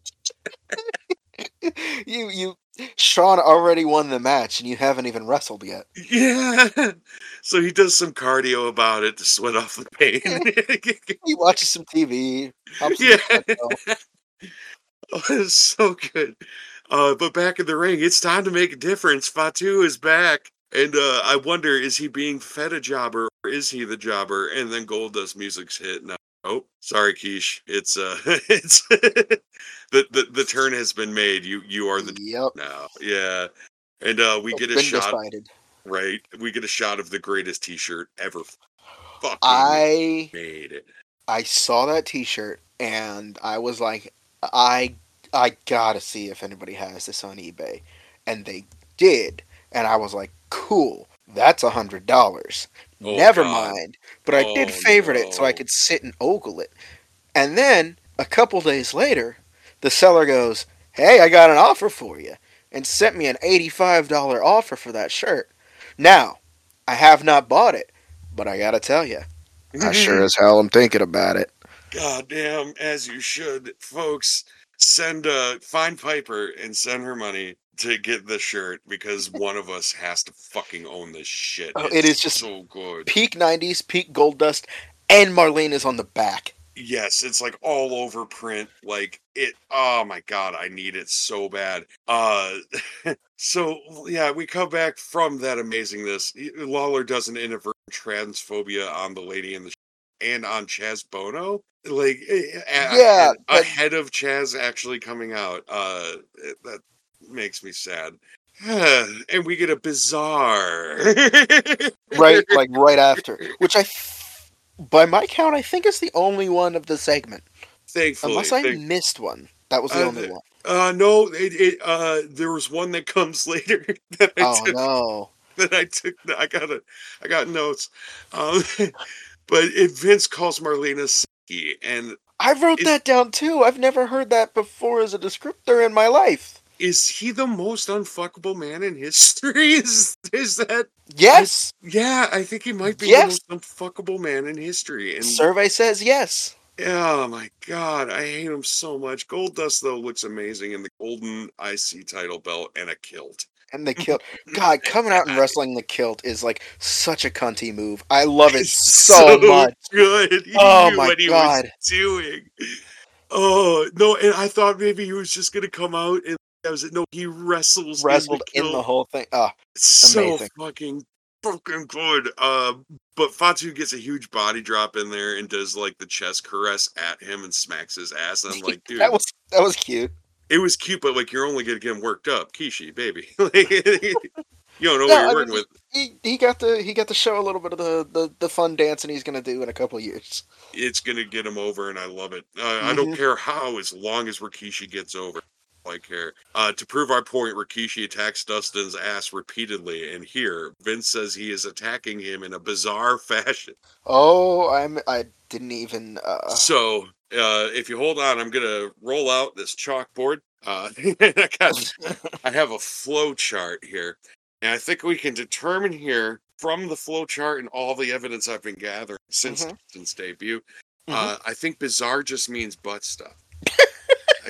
You Sean already won the match and you haven't even wrestled yet. Yeah. So he does some cardio about it to sweat off the pain. He watches some TV. Yeah. Oh, it's so good. But back in the ring, it's time to make a difference. Fatu is back. And I wonder, is he being fed a jobber or is he the jobber? And then Goldust music's hit. Now, oh, sorry, Quiche. It's it's the turn has been made. You are the now. Yeah. And we get a shot. Decided. Right. We get a shot of the greatest t-shirt ever fucking made. I saw that t-shirt and I was like, I gotta see if anybody has this on eBay. And they did. And I was like, cool, that's $100. Oh, never mind. But I did favorite it so I could sit and ogle it. And then, a couple days later, the seller goes, hey, I got an offer for you. And sent me an $85 offer for that shirt. Now, I have not bought it. But I gotta tell you, I sure as hell am thinking about it. Goddamn, as you should. Folks, find Piper and send her money to get the shirt because one of us has to fucking own this shit. It is just so good. Peak 90s, peak Goldust, and Marlene is on the back. Yes, it's like all over print. Like it. Oh my god, I need it so bad. So yeah, we come back from that amazingness. Lawler does an inadvertent transphobia on the lady in the and on Chaz Bono, like ahead of Chaz actually coming out. That makes me sad. And we get a bizarre right after, which by my count, I think is the only one of the segment. Thankfully, unless I missed one. That was the only one. No, there was one that comes later that I took. No. That I took. I got notes. But Vince calls Marlena Siki, and I wrote that down too. I've never heard that before as a descriptor in my life. Is he the most unfuckable man in history? Is that? Yes. I think he might be the most unfuckable man in history. And survey says yes. Oh my god, I hate him so much. Goldust though looks amazing in the golden IC title belt and a kilt. And the kilt. God, coming out and wrestling the kilt is like such a cunty move. I love it so much. Good. He knew what he was doing. Oh no, and I thought maybe he was just gonna come out and he wrestled in the whole thing. So fucking good. But Fatu gets a huge body drop in there and does like the chest caress at him and smacks his ass. And I'm like, dude, that was cute. It was cute, but like you're only gonna get him worked up, Kishi, baby. You don't know what you're working with. He got to show a little bit of the fun dancing he's gonna do in a couple of years. It's gonna get him over, and I love it. I don't care how, as long as Rikishi gets over. I care. To prove our point, Rikishi attacks Dustin's ass repeatedly, and here Vince says he is attacking him in a bizarre fashion. Oh, I didn't even. So if you hold on, I'm gonna roll out this chalkboard. I have a flow chart here, and I think we can determine here from the flow chart and all the evidence I've been gathering since Dustin's debut. I think bizarre just means butt stuff. I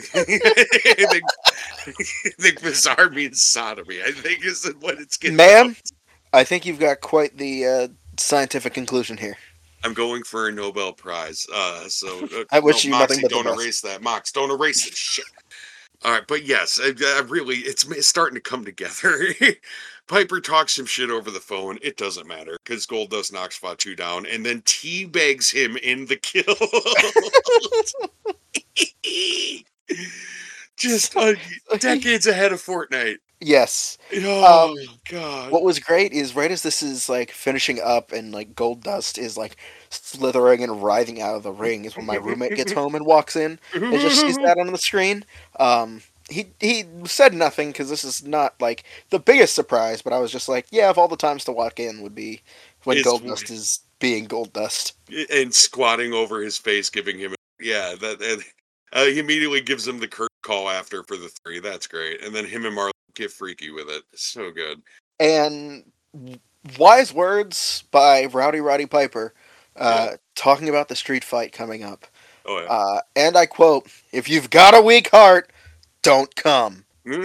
think bizarre means sodomy. I think is what it's getting. Man, I think you've got quite the scientific conclusion here. I'm going for a Nobel Prize. So I wish you Moxie, nothing but don't the best. erase that. Mox, don't erase this shit. All right, but yes, I really, it's starting to come together. Piper talks some shit over the phone. It doesn't matter because Goldust knocks Fatu down and then teabags him in the kill. Just decades ahead of Fortnite. Yes. Oh god. What was great is right as this is like finishing up and like Goldust is like slithering and writhing out of the ring is when my roommate gets home and walks in and just sees that on the screen. He said nothing because this is not like the biggest surprise, but I was just like, yeah, of all the times to walk in would be when Goldust is being Goldust and squatting over his face, giving him he immediately gives him the curtain call after for the 3. That's great. And then him and Marlon get freaky with it. So good. And wise words by Roddy Piper talking about the street fight coming up. Oh, yeah. And I quote, "If you've got a weak heart, don't come."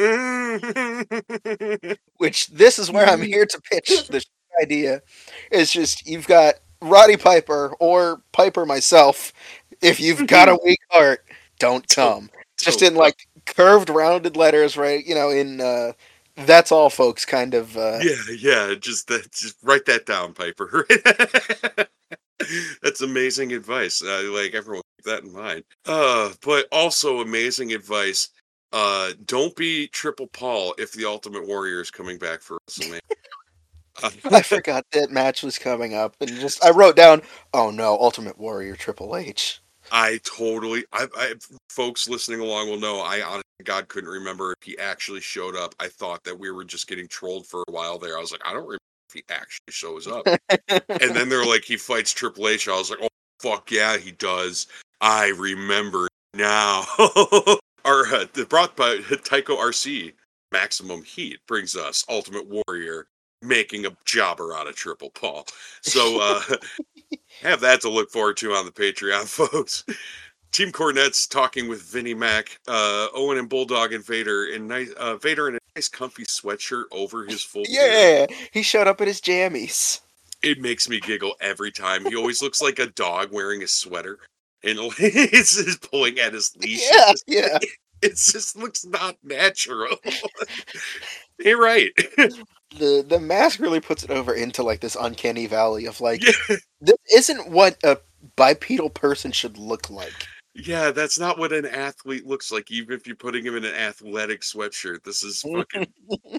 Which this is where I'm here to pitch the idea. It's just you've got Roddy Piper or Piper myself. If you've got a weak heart, don't come. Just in like curved, rounded letters, right? You know, in that's all, folks. Kind of. Yeah. Just write that down, Piper. That's amazing advice. Like everyone, keep that in mind. But also amazing advice. Don't be Triple Paul if the Ultimate Warrior is coming back for WrestleMania. I forgot that match was coming up, and I wrote down, "Oh no, Ultimate Warrior Triple H." I folks listening along will know I honestly God couldn't remember if he actually showed up. I thought that we were just getting trolled for a while there. I was like, I don't remember if he actually shows up. And then they're like, he fights Triple H. I was like, oh fuck yeah, he does. I remember now. Brought by Tycho RC, Maximum Heat brings us Ultimate Warrior making a jobber out of Triple Paul. So have that to look forward to on the Patreon, folks. Team Cornette's talking with Vinnie Mac, Owen and Bulldog and Vader, and Vader in a nice comfy sweatshirt over his full beard. He showed up in his jammies. It makes me giggle every time. He always looks like a dog wearing a sweater, and it's pulling at his leash. Yeah. It just looks not natural. You're right. The mask really puts it over into like this uncanny valley of like, this isn't what a bipedal person should look like. Yeah, that's not what an athlete looks like, even if you're putting him in an athletic sweatshirt. This is fucking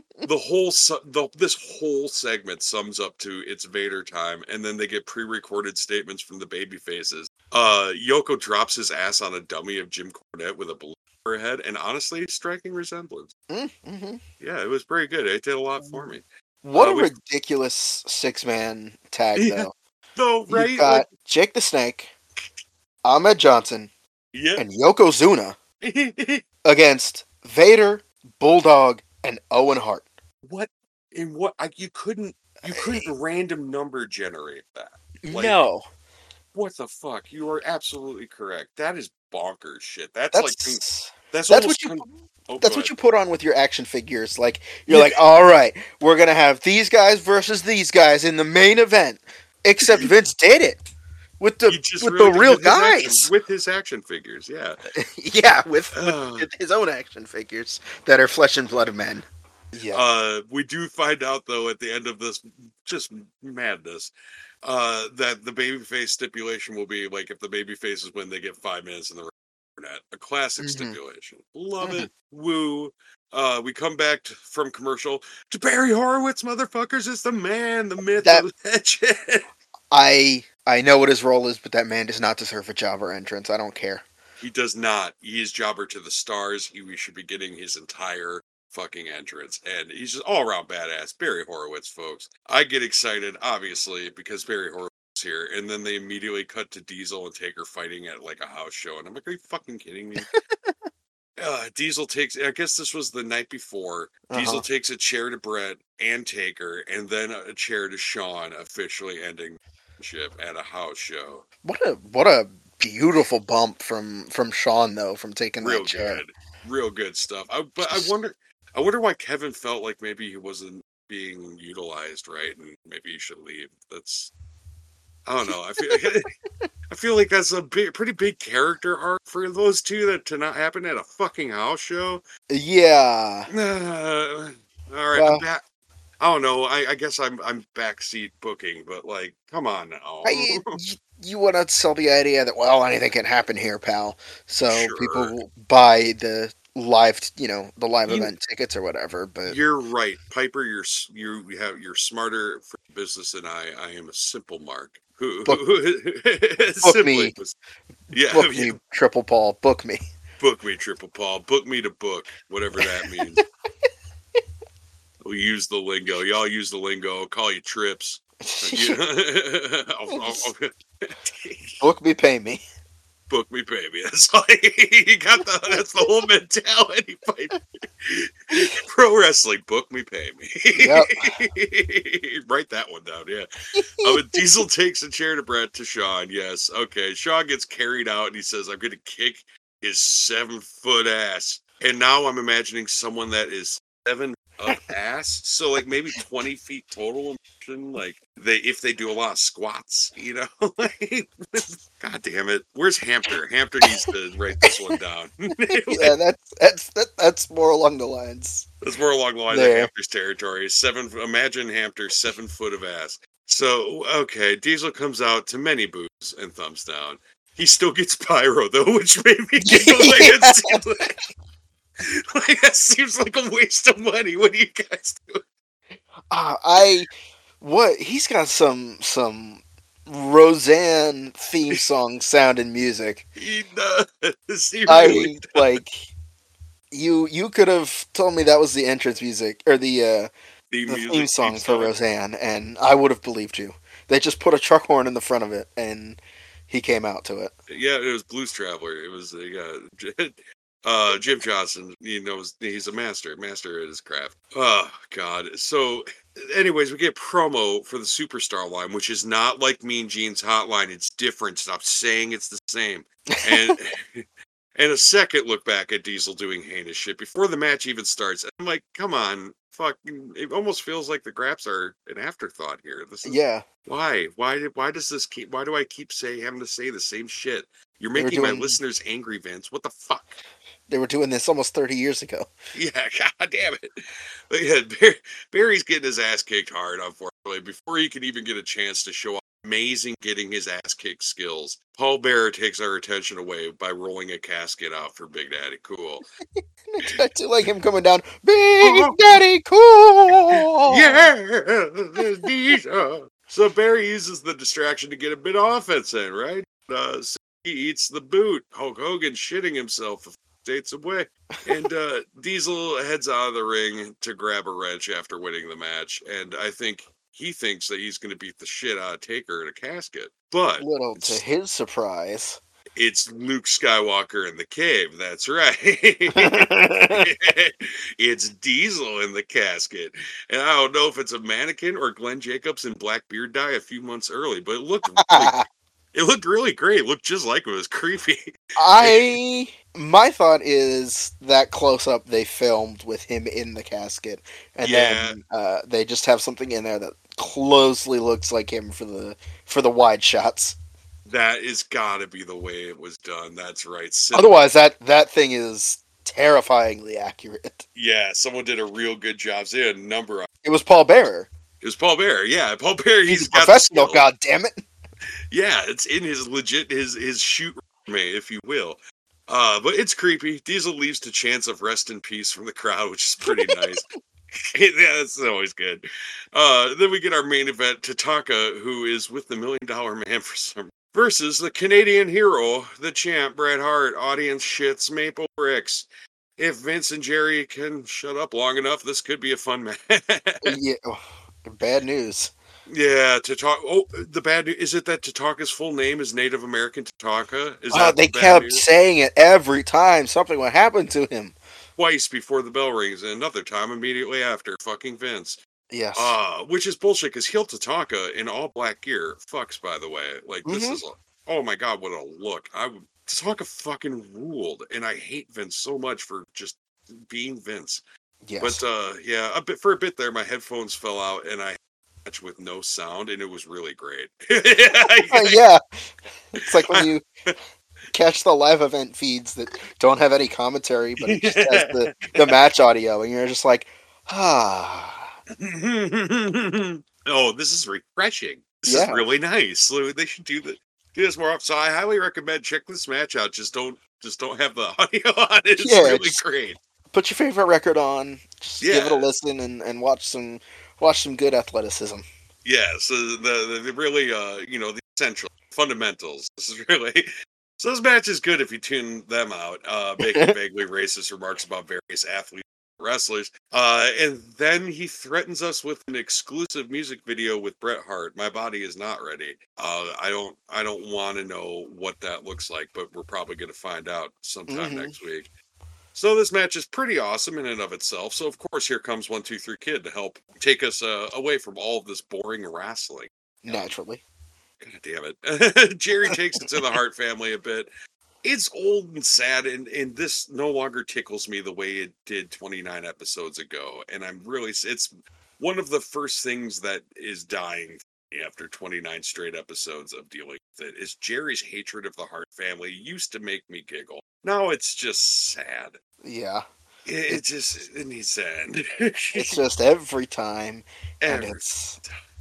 this whole segment sums up to it's Vader time, and then they get pre-recorded statements from the baby faces. Yoko drops his ass on a dummy of Jim Cornette with a balloon forehead, and honestly, striking resemblance. Mm-hmm. Yeah, it was pretty good. It did a lot for me. What a ridiculous 6-man tag, though. Though, right? You've got Jake the Snake, Ahmed Johnson, and Yokozuna against Vader, Bulldog, and Owen Hart. What? And what? You couldn't random number generate that. No. What the fuck? You are absolutely correct. That is bonkers shit. That's what you put on with your action figures. Like, you're like, all right, we're gonna have these guys versus these guys in the main event. Except Vince did it with the real guys, with his action figures. Yeah, yeah, with his own action figures that are flesh and blood of men. Yeah. We do find out though at the end of this just madness that the babyface stipulation will be like if the babyfaces win, they get 5 minutes in the internet. A classic stipulation. Love it. Woo. We come back from commercial to Barry Horowitz, motherfuckers. Is the man, the myth, the legend. I know what his role is, but that man does not deserve a jobber entrance. I don't care. He does not. He is jobber to the stars. We should be getting his entire fucking entrance, and he's just all around badass. Barry Horowitz, folks. I get excited, obviously, because Barry Horowitz is here, and then they immediately cut to Diesel and Taker fighting at like a house show, and I'm like, are you fucking kidding me? Diesel takes, I guess this was the night before, Diesel takes a chair to Brett and Taker, and then a chair to Shawn, officially ending ship at a house show. What a beautiful bump from Shawn, though, from taking that chair. Real good stuff. But I wonder why Kevin felt like maybe he wasn't being utilized right, and maybe he should leave. I don't know. I feel like that's a pretty big character arc for those two that to not happen at a fucking house show. Yeah. All right, well, I'm back. I don't know. I guess I'm backseat booking, but like, come on now. You want to sell the idea that anything can happen here, pal. So people will buy the live event tickets or whatever. But you're right, Piper. You're smarter for business than I. I am a simple mark. Book me. Book me, Triple Paul. Book me. Book me, Triple Paul. Book me to book, whatever that means. We use the lingo. Y'all use the lingo. I'll call you Trips. Book me, pay me. Book me, pay me. That's all you got. That's the whole mentality. Pro wrestling. Book me, pay me. Yep. Write that one down. Yeah. Diesel takes a chair to Brett to Shawn. Yes. Okay. Shawn gets carried out, and he says, "I'm going to kick his 7-foot ass." And now I'm imagining someone that is 7 of ass, so like maybe 20 feet total. Like if they do a lot of squats, like, God damn it, where's Hamter? Hamter needs to write this one down. Yeah, that's more along the lines. That's more along the lines of Hamter's territory. Imagine Hamter 7 foot of ass. So okay, Diesel comes out to many boos and thumbs down. He still gets pyro though, which made me giggle. Like that seems like a waste of money. What do you guys do? He's got some Roseanne theme song sound and music. He does. You could have told me that was the entrance music or the theme song for Roseanne, and I would have believed you. They just put a truck horn in the front of it, and he came out to it. Yeah, it was Blues Traveler. It was Jim Johnson, he's a master at his craft. Oh, God. So, anyways, we get promo for the Superstar line, which is not like Mean Gene's hotline. It's different. Stop saying it's the same. And and a second look back at Diesel doing heinous shit before the match even starts. I'm like, come on. Fucking, it almost feels like the graps are an afterthought here. Why? Why does this keep? Why do I keep having to say the same shit? You're making my listeners angry, Vince. What the fuck? They were doing this almost 30 years ago. Yeah, god damn it. But yeah, Barry's getting his ass kicked hard, unfortunately, before he can even get a chance to show off amazing getting his ass kicked skills. Paul Bearer takes our attention away by rolling a casket out for Big Daddy Cool. I do like him coming down, Big Daddy Cool! Yeah! So Barry uses the distraction to get a bit of offense in, right? So he eats the boot. Hulk Hogan shitting himself States away. And Diesel heads out of the ring to grab a wrench after winning the match. And I think he thinks that he's going to beat the shit out of Taker in a casket. But little to his surprise, it's Luke Skywalker in the cave. That's right. It's Diesel in the casket. And I don't know if it's a mannequin or Glenn Jacobs in black beard dye a few months early, but it looked really great. It looked just like it was creepy. My thought is that close up they filmed with him in the casket, and then they just have something in there that closely looks like him for the wide shots. That is gotta be the way it was done. That's right. Otherwise, that thing is terrifyingly accurate. Yeah, someone did a real good job. They had a number of. It was Paul Bearer. It was Paul Bearer. Yeah, Paul Bearer. He's got professional. God damn it. Yeah, it's in his legit his shoot resume, if you will. But it's creepy. Diesel leaves to chants of rest in peace from the crowd, which is pretty nice. Yeah, that's always good. Then we get our main event, Tatanka, who is with the $1 Million Man for some versus the Canadian hero, the champ, Bret Hart. Audience shits maple bricks. If Vince and Jerry can shut up long enough, this could be a fun match. Yeah, bad news. Yeah, Tatanka. Oh, the bad news is it that Tatanka's full name is Native American Tatanka? Is that they kept saying it every time something would happen to him. Twice before the bell rings, and another time immediately after. Fucking Vince. Yes. Which is bullshit, because heel Tatanka in all black gear fucks, by the way. Like, this is, oh my god, what a look. Tatanka fucking ruled, and I hate Vince so much for just being Vince. Yes. But, yeah, for a bit there, my headphones fell out, and I had a match with no sound, and it was really great. Yeah. It's like when you catch the live event feeds that don't have any commentary, but it just has the match audio, and you're just like, ah. Oh, this is refreshing. This is really nice. So they should do this more often. So I highly recommend check this match out. Just don't have the audio on it. It's really great. Put your favorite record on. Just give it a listen and watch some good athleticism. Yeah. So the really the essential fundamentals. This is really. So this match is good if you tune them out, making vaguely racist remarks about various athletes. Wrestlers, and then he threatens us with an exclusive music video with Bret Hart. My body is not ready. I don't want to know what that looks like, but we're probably going to find out sometime next week. So this match is pretty awesome in and of itself. So of course here comes 1 2 3 Kid to help take us away from all of this boring wrestling. Naturally. God damn it. Jerry takes it to the Hart family a bit. It's old and sad, and this no longer tickles me the way it did 29 episodes ago. And it's one of the first things that is dying after 29 straight episodes of dealing with it, is Jerry's hatred of the Hart family. Used to make me giggle. Now it's just sad. Yeah. It needs to end. It's just every time. It's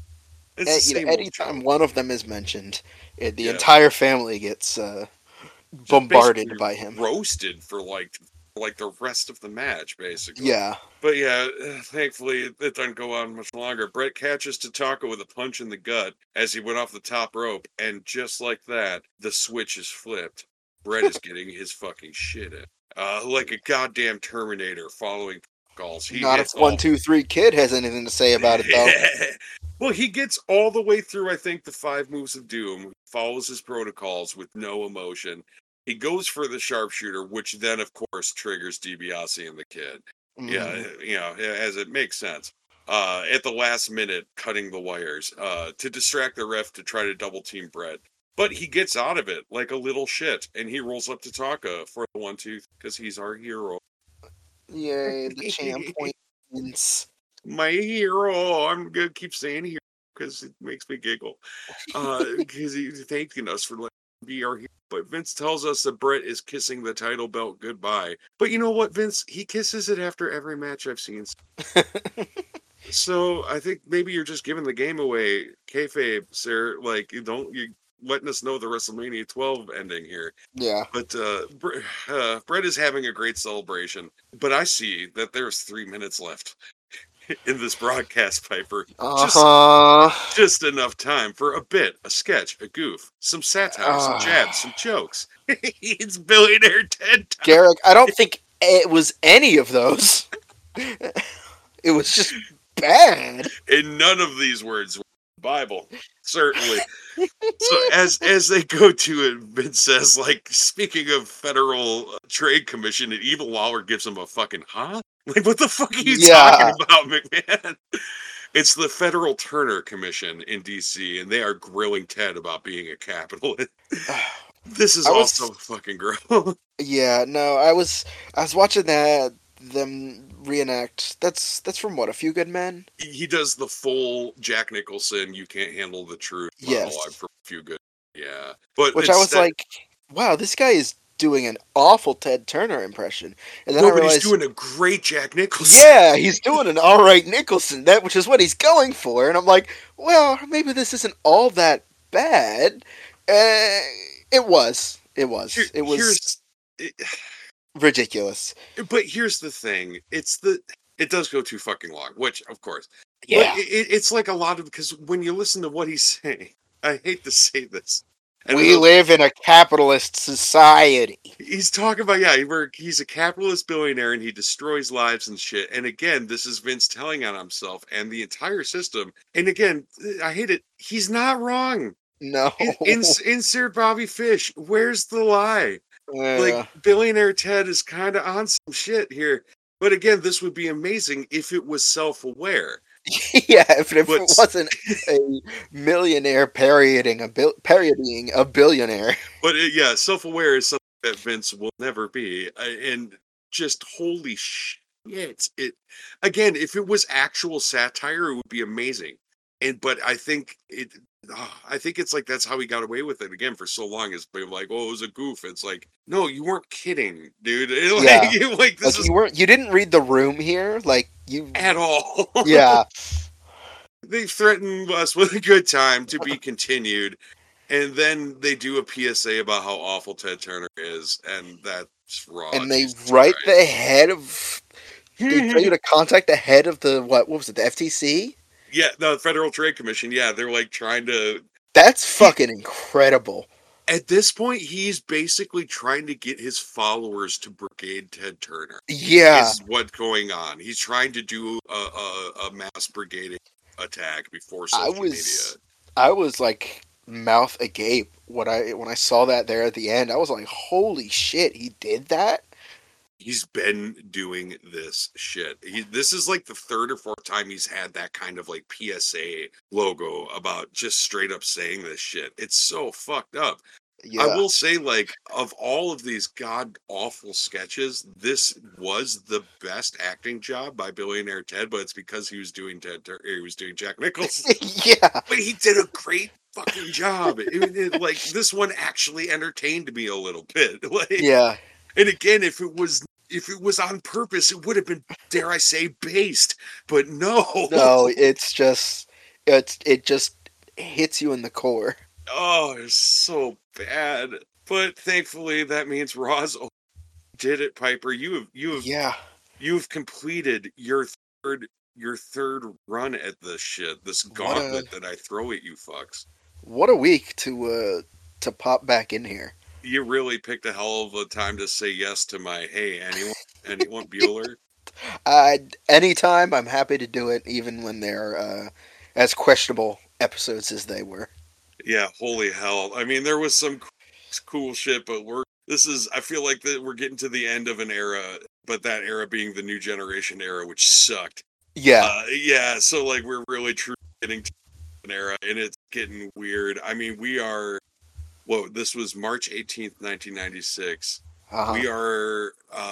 anytime one of them is mentioned, the entire family gets bombarded by him, roasted for like the rest of the match, basically. Yeah. But yeah, thankfully it doesn't go on much longer. Bret catches Tatanka with a punch in the gut as he went off the top rope, and just like that, the switch is flipped. Bret is getting his fucking shit in, like a goddamn Terminator following calls. Not if 1 2 3 Kid has anything to say about it, though. Well, he gets all the way through, I think, the 5 moves of doom, follows his protocols with no emotion. He goes for the sharpshooter, which then, of course, triggers DiBiase and the Kid. Yeah, as it makes sense. At the last minute, cutting the wires to distract the ref to try to double team Bret. But he gets out of it like a little shit, and he rolls up to Tatanka for the 1 2 because he's our hero. Yay, the champ points. My hero. I'm gonna keep saying hero because it makes me giggle. Because he's thanking us for letting him be our hero. But Vince tells us that Bret is kissing the title belt goodbye. But you know what, Vince? He kisses it after every match I've seen. So I think maybe you're just giving the game away, kayfabe, sir. Like you letting us know the WrestleMania 12 ending here. Yeah. But Bret is having a great celebration. But I see that there's 3 minutes left. in this broadcast, Piper. Just enough time for a bit, a sketch, a goof, some satire, some jabs, some jokes. It's Billionaire Ted time. Garrick, I don't think it was any of those. It was just bad. And none of these words were in the Bible, certainly. So as they go to it, Vince says, like, speaking of Federal Trade Commission, and Evil Lawler gives him a fucking, huh? Like, what the fuck are you talking about, McMahon? It's the Federal Turner Commission in D.C., and they are grilling Ted about being a capitalist. This is also fucking gross. Yeah, no, I was watching them reenact. That's from what, A Few Good Men? He does the full Jack Nicholson, you can't handle the truth monologue for A Few Good Men. Yeah. Which I was like, wow, this guy is doing an awful Ted Turner impression. And then I realized, he's doing a great Jack Nicholson. Yeah, he's doing an alright Nicholson, which is what he's going for. And I'm like, well, maybe this isn't all that bad. It was ridiculous. But here's the thing. It does go too fucking long, which, of course. Yeah. But it's like a lot of, because when you listen to what he's saying, I hate to say this. We live in a capitalist society. He's talking about, he's a capitalist billionaire and he destroys lives and shit. And again, this is Vince telling on himself and the entire system. And again, I hate it. He's not wrong. No. Insert Bobby Fish. Where's the lie? Like, Billionaire Ted is kind of on some shit here. But again, this would be amazing if it was self-aware. Yeah, if it wasn't a millionaire parodying a billionaire. But self-aware is something that Vince will never be. And just holy shit. Again, if it was actual satire, it would be amazing. But I think it's like that's how he got away with it again for so long. Is like, oh, it was a goof. It's like, no, you weren't kidding, dude. You didn't read the room here, like you at all. Yeah, they threaten us with a good time to be continued, and then they do a PSA about how awful Ted Turner is, and that's raw. And they write the head of. They tell you to contact the head of the what was it? The FTC. Yeah, the Federal Trade Commission. Yeah, they're like trying to... That's fucking incredible. At this point, he's basically trying to get his followers to brigade Ted Turner. Yeah. Is what's going on. He's trying to do a mass brigading attack before social media. I was like mouth agape when I saw that there at the end. I was like, holy shit, he did that? He's been doing this shit. This is like the third or fourth time he's had that kind of like PSA logo about just straight up saying this shit. It's so fucked up. Yeah. I will say, like, of all of these god awful sketches, this was the best acting job by Billionaire Ted, but it's because he was doing Jack Nicholson. Yeah. But he did a great fucking job. Like, this one actually entertained me a little bit. Like, yeah. And again, if it was on purpose, it would have been, dare I say, based. But no. No, it just hits you in the core. Oh, it's so bad. But thankfully, that means Roz did it, Piper. You've completed your third run at this shit. This gauntlet that I throw at you fucks. What a week to pop back in here. You really picked a hell of a time to say yes to my, hey, anyone Bueller? Anytime, I'm happy to do it, even when they're as questionable episodes as they were. Yeah, holy hell. I mean, there was some cool shit, but I feel like that we're getting to the end of an era, but that era being the new generation era, which sucked. Yeah. So like we're really truly getting to an era, and it's getting weird. I mean, this was March 18th, 1996. Uh-huh. We are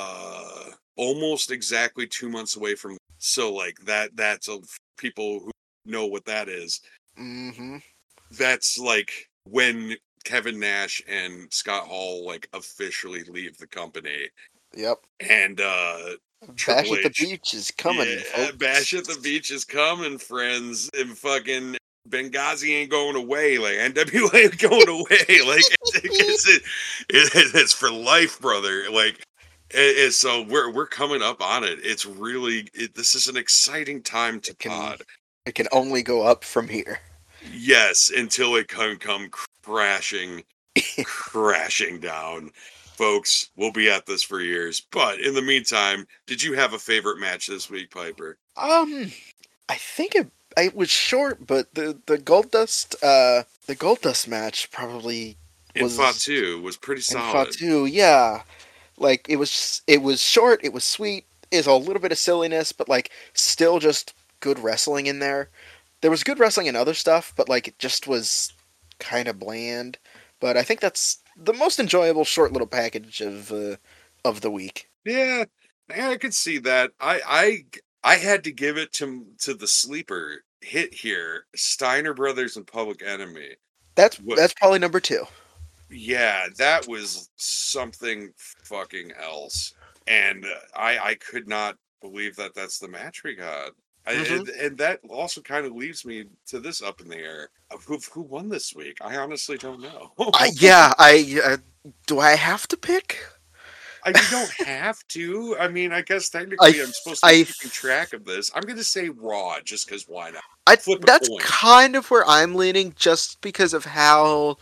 almost exactly 2 months away from, so like that's people who know what that is. Mm-hmm. That's like when Kevin Nash and Scott Hall like officially leave the company. Yep. And Bash at the Beach is coming. Yeah, Bash at the Beach is coming, friends. And fucking Benghazi ain't going away. Like NWA ain't going away. Like it's for life, brother. Like, So we're coming up on it. It's really this is an exciting time to pod. It can only go up from here. Yes, until it can come crashing down. Folks, we'll be at this for years. But in the meantime, did you have a favorite match this week, Piper? I think it was short, but the Goldust match probably was. In Fatu was pretty solid. In Fatu, yeah. Like it was short, it was sweet, is a little bit of silliness, but like still just good wrestling in there. There was good wrestling in other stuff, but like it just was kind of bland. But I think that's the most enjoyable short little package of the week. Yeah, I could see that. I had to give it to the sleeper hit here, Steiner Brothers and Public Enemy. That's probably number 2. Yeah, that was something fucking else, and I could not believe that that's the match we got. And that also kind of leaves me to this up in the air of who won this week. I honestly don't know. Do I have to pick? You don't have to. I mean, I guess technically I'm supposed to be keeping track of this. I'm going to say Raw just because why not? That's kind of where I'm leaning, just because of how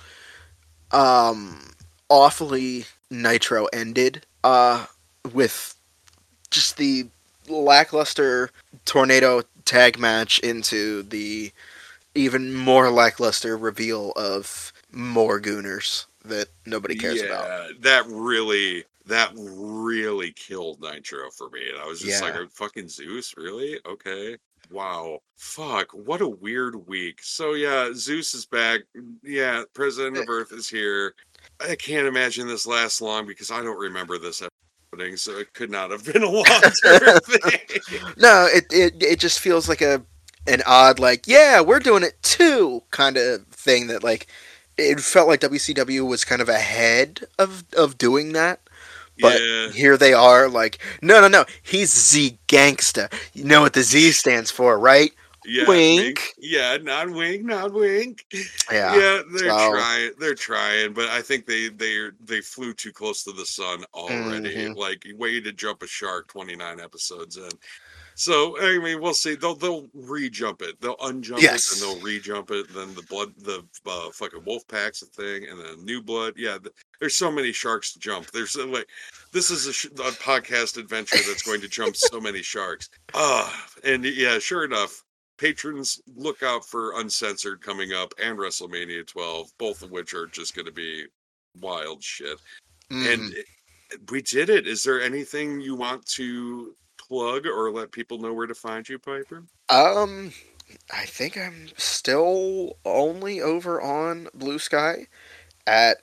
awfully Nitro ended with just the lackluster tornado tag match into the even more lackluster reveal of more Gooners that nobody cares about. That really killed Nitro for me. And I was just like, fucking Zeus, really? Okay. Wow. Fuck. What a weird week. So yeah, Zeus is back. Yeah, President of Earth is here. I can't imagine this lasts long because I don't remember this happening, so it could not have been a long-term thing. No, it just feels like an odd, like, yeah, we're doing it too kind of thing that, like, it felt like WCW was kind of ahead of doing that. But here they are, like, no, he's Z Gangsta. You know what the Z stands for, right? Yeah, wink. Yeah, not wink. Yeah, they're trying, but I think they flew too close to the sun already. Mm-hmm. Like, way to jump a shark 29 episodes in. So, I mean, we'll see. They'll re-jump it. They'll unjump it, and they'll re-jump it. Then the fucking wolf pack's a thing, and then new blood. Yeah, there's so many sharks to jump. There's like, this is a podcast adventure that's going to jump so many sharks. And yeah, sure enough, patrons, look out for Uncensored coming up and WrestleMania 12, both of which are just going to be wild shit. And we did it. Is there anything you want to plug or let people know where to find you, Piper? I think I'm still only over on Blue Sky at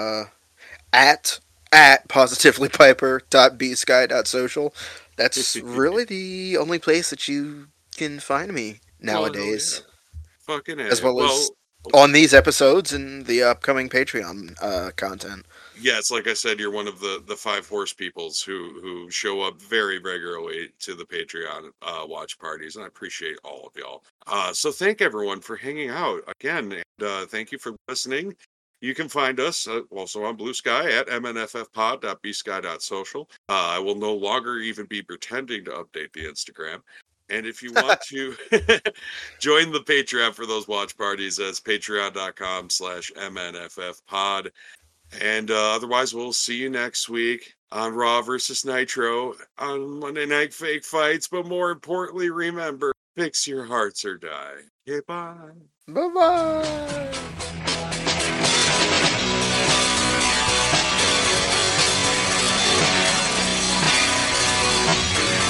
positivelypiper.bsky.social. That's really the only place that you can find me nowadays. Fucking as well as on these episodes and the upcoming Patreon content. Yes, like I said, you're one of the 5 horse peoples who show up very regularly to the Patreon watch parties, and I appreciate all of y'all. So thank everyone for hanging out again, and thank you for listening. You can find us also on Blue Sky at mnffpod.bsky.social. I will no longer even be pretending to update the Instagram. And if you want to join the Patreon for those watch parties, that's patreon.com/mnffpod. And otherwise, we'll see you next week on Raw versus Nitro on Monday Night Fake Fights. But more importantly, remember, fix your hearts or die. Okay, bye. Bye-bye.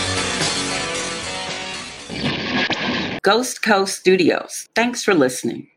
Ghost Coast Studios. Thanks for listening.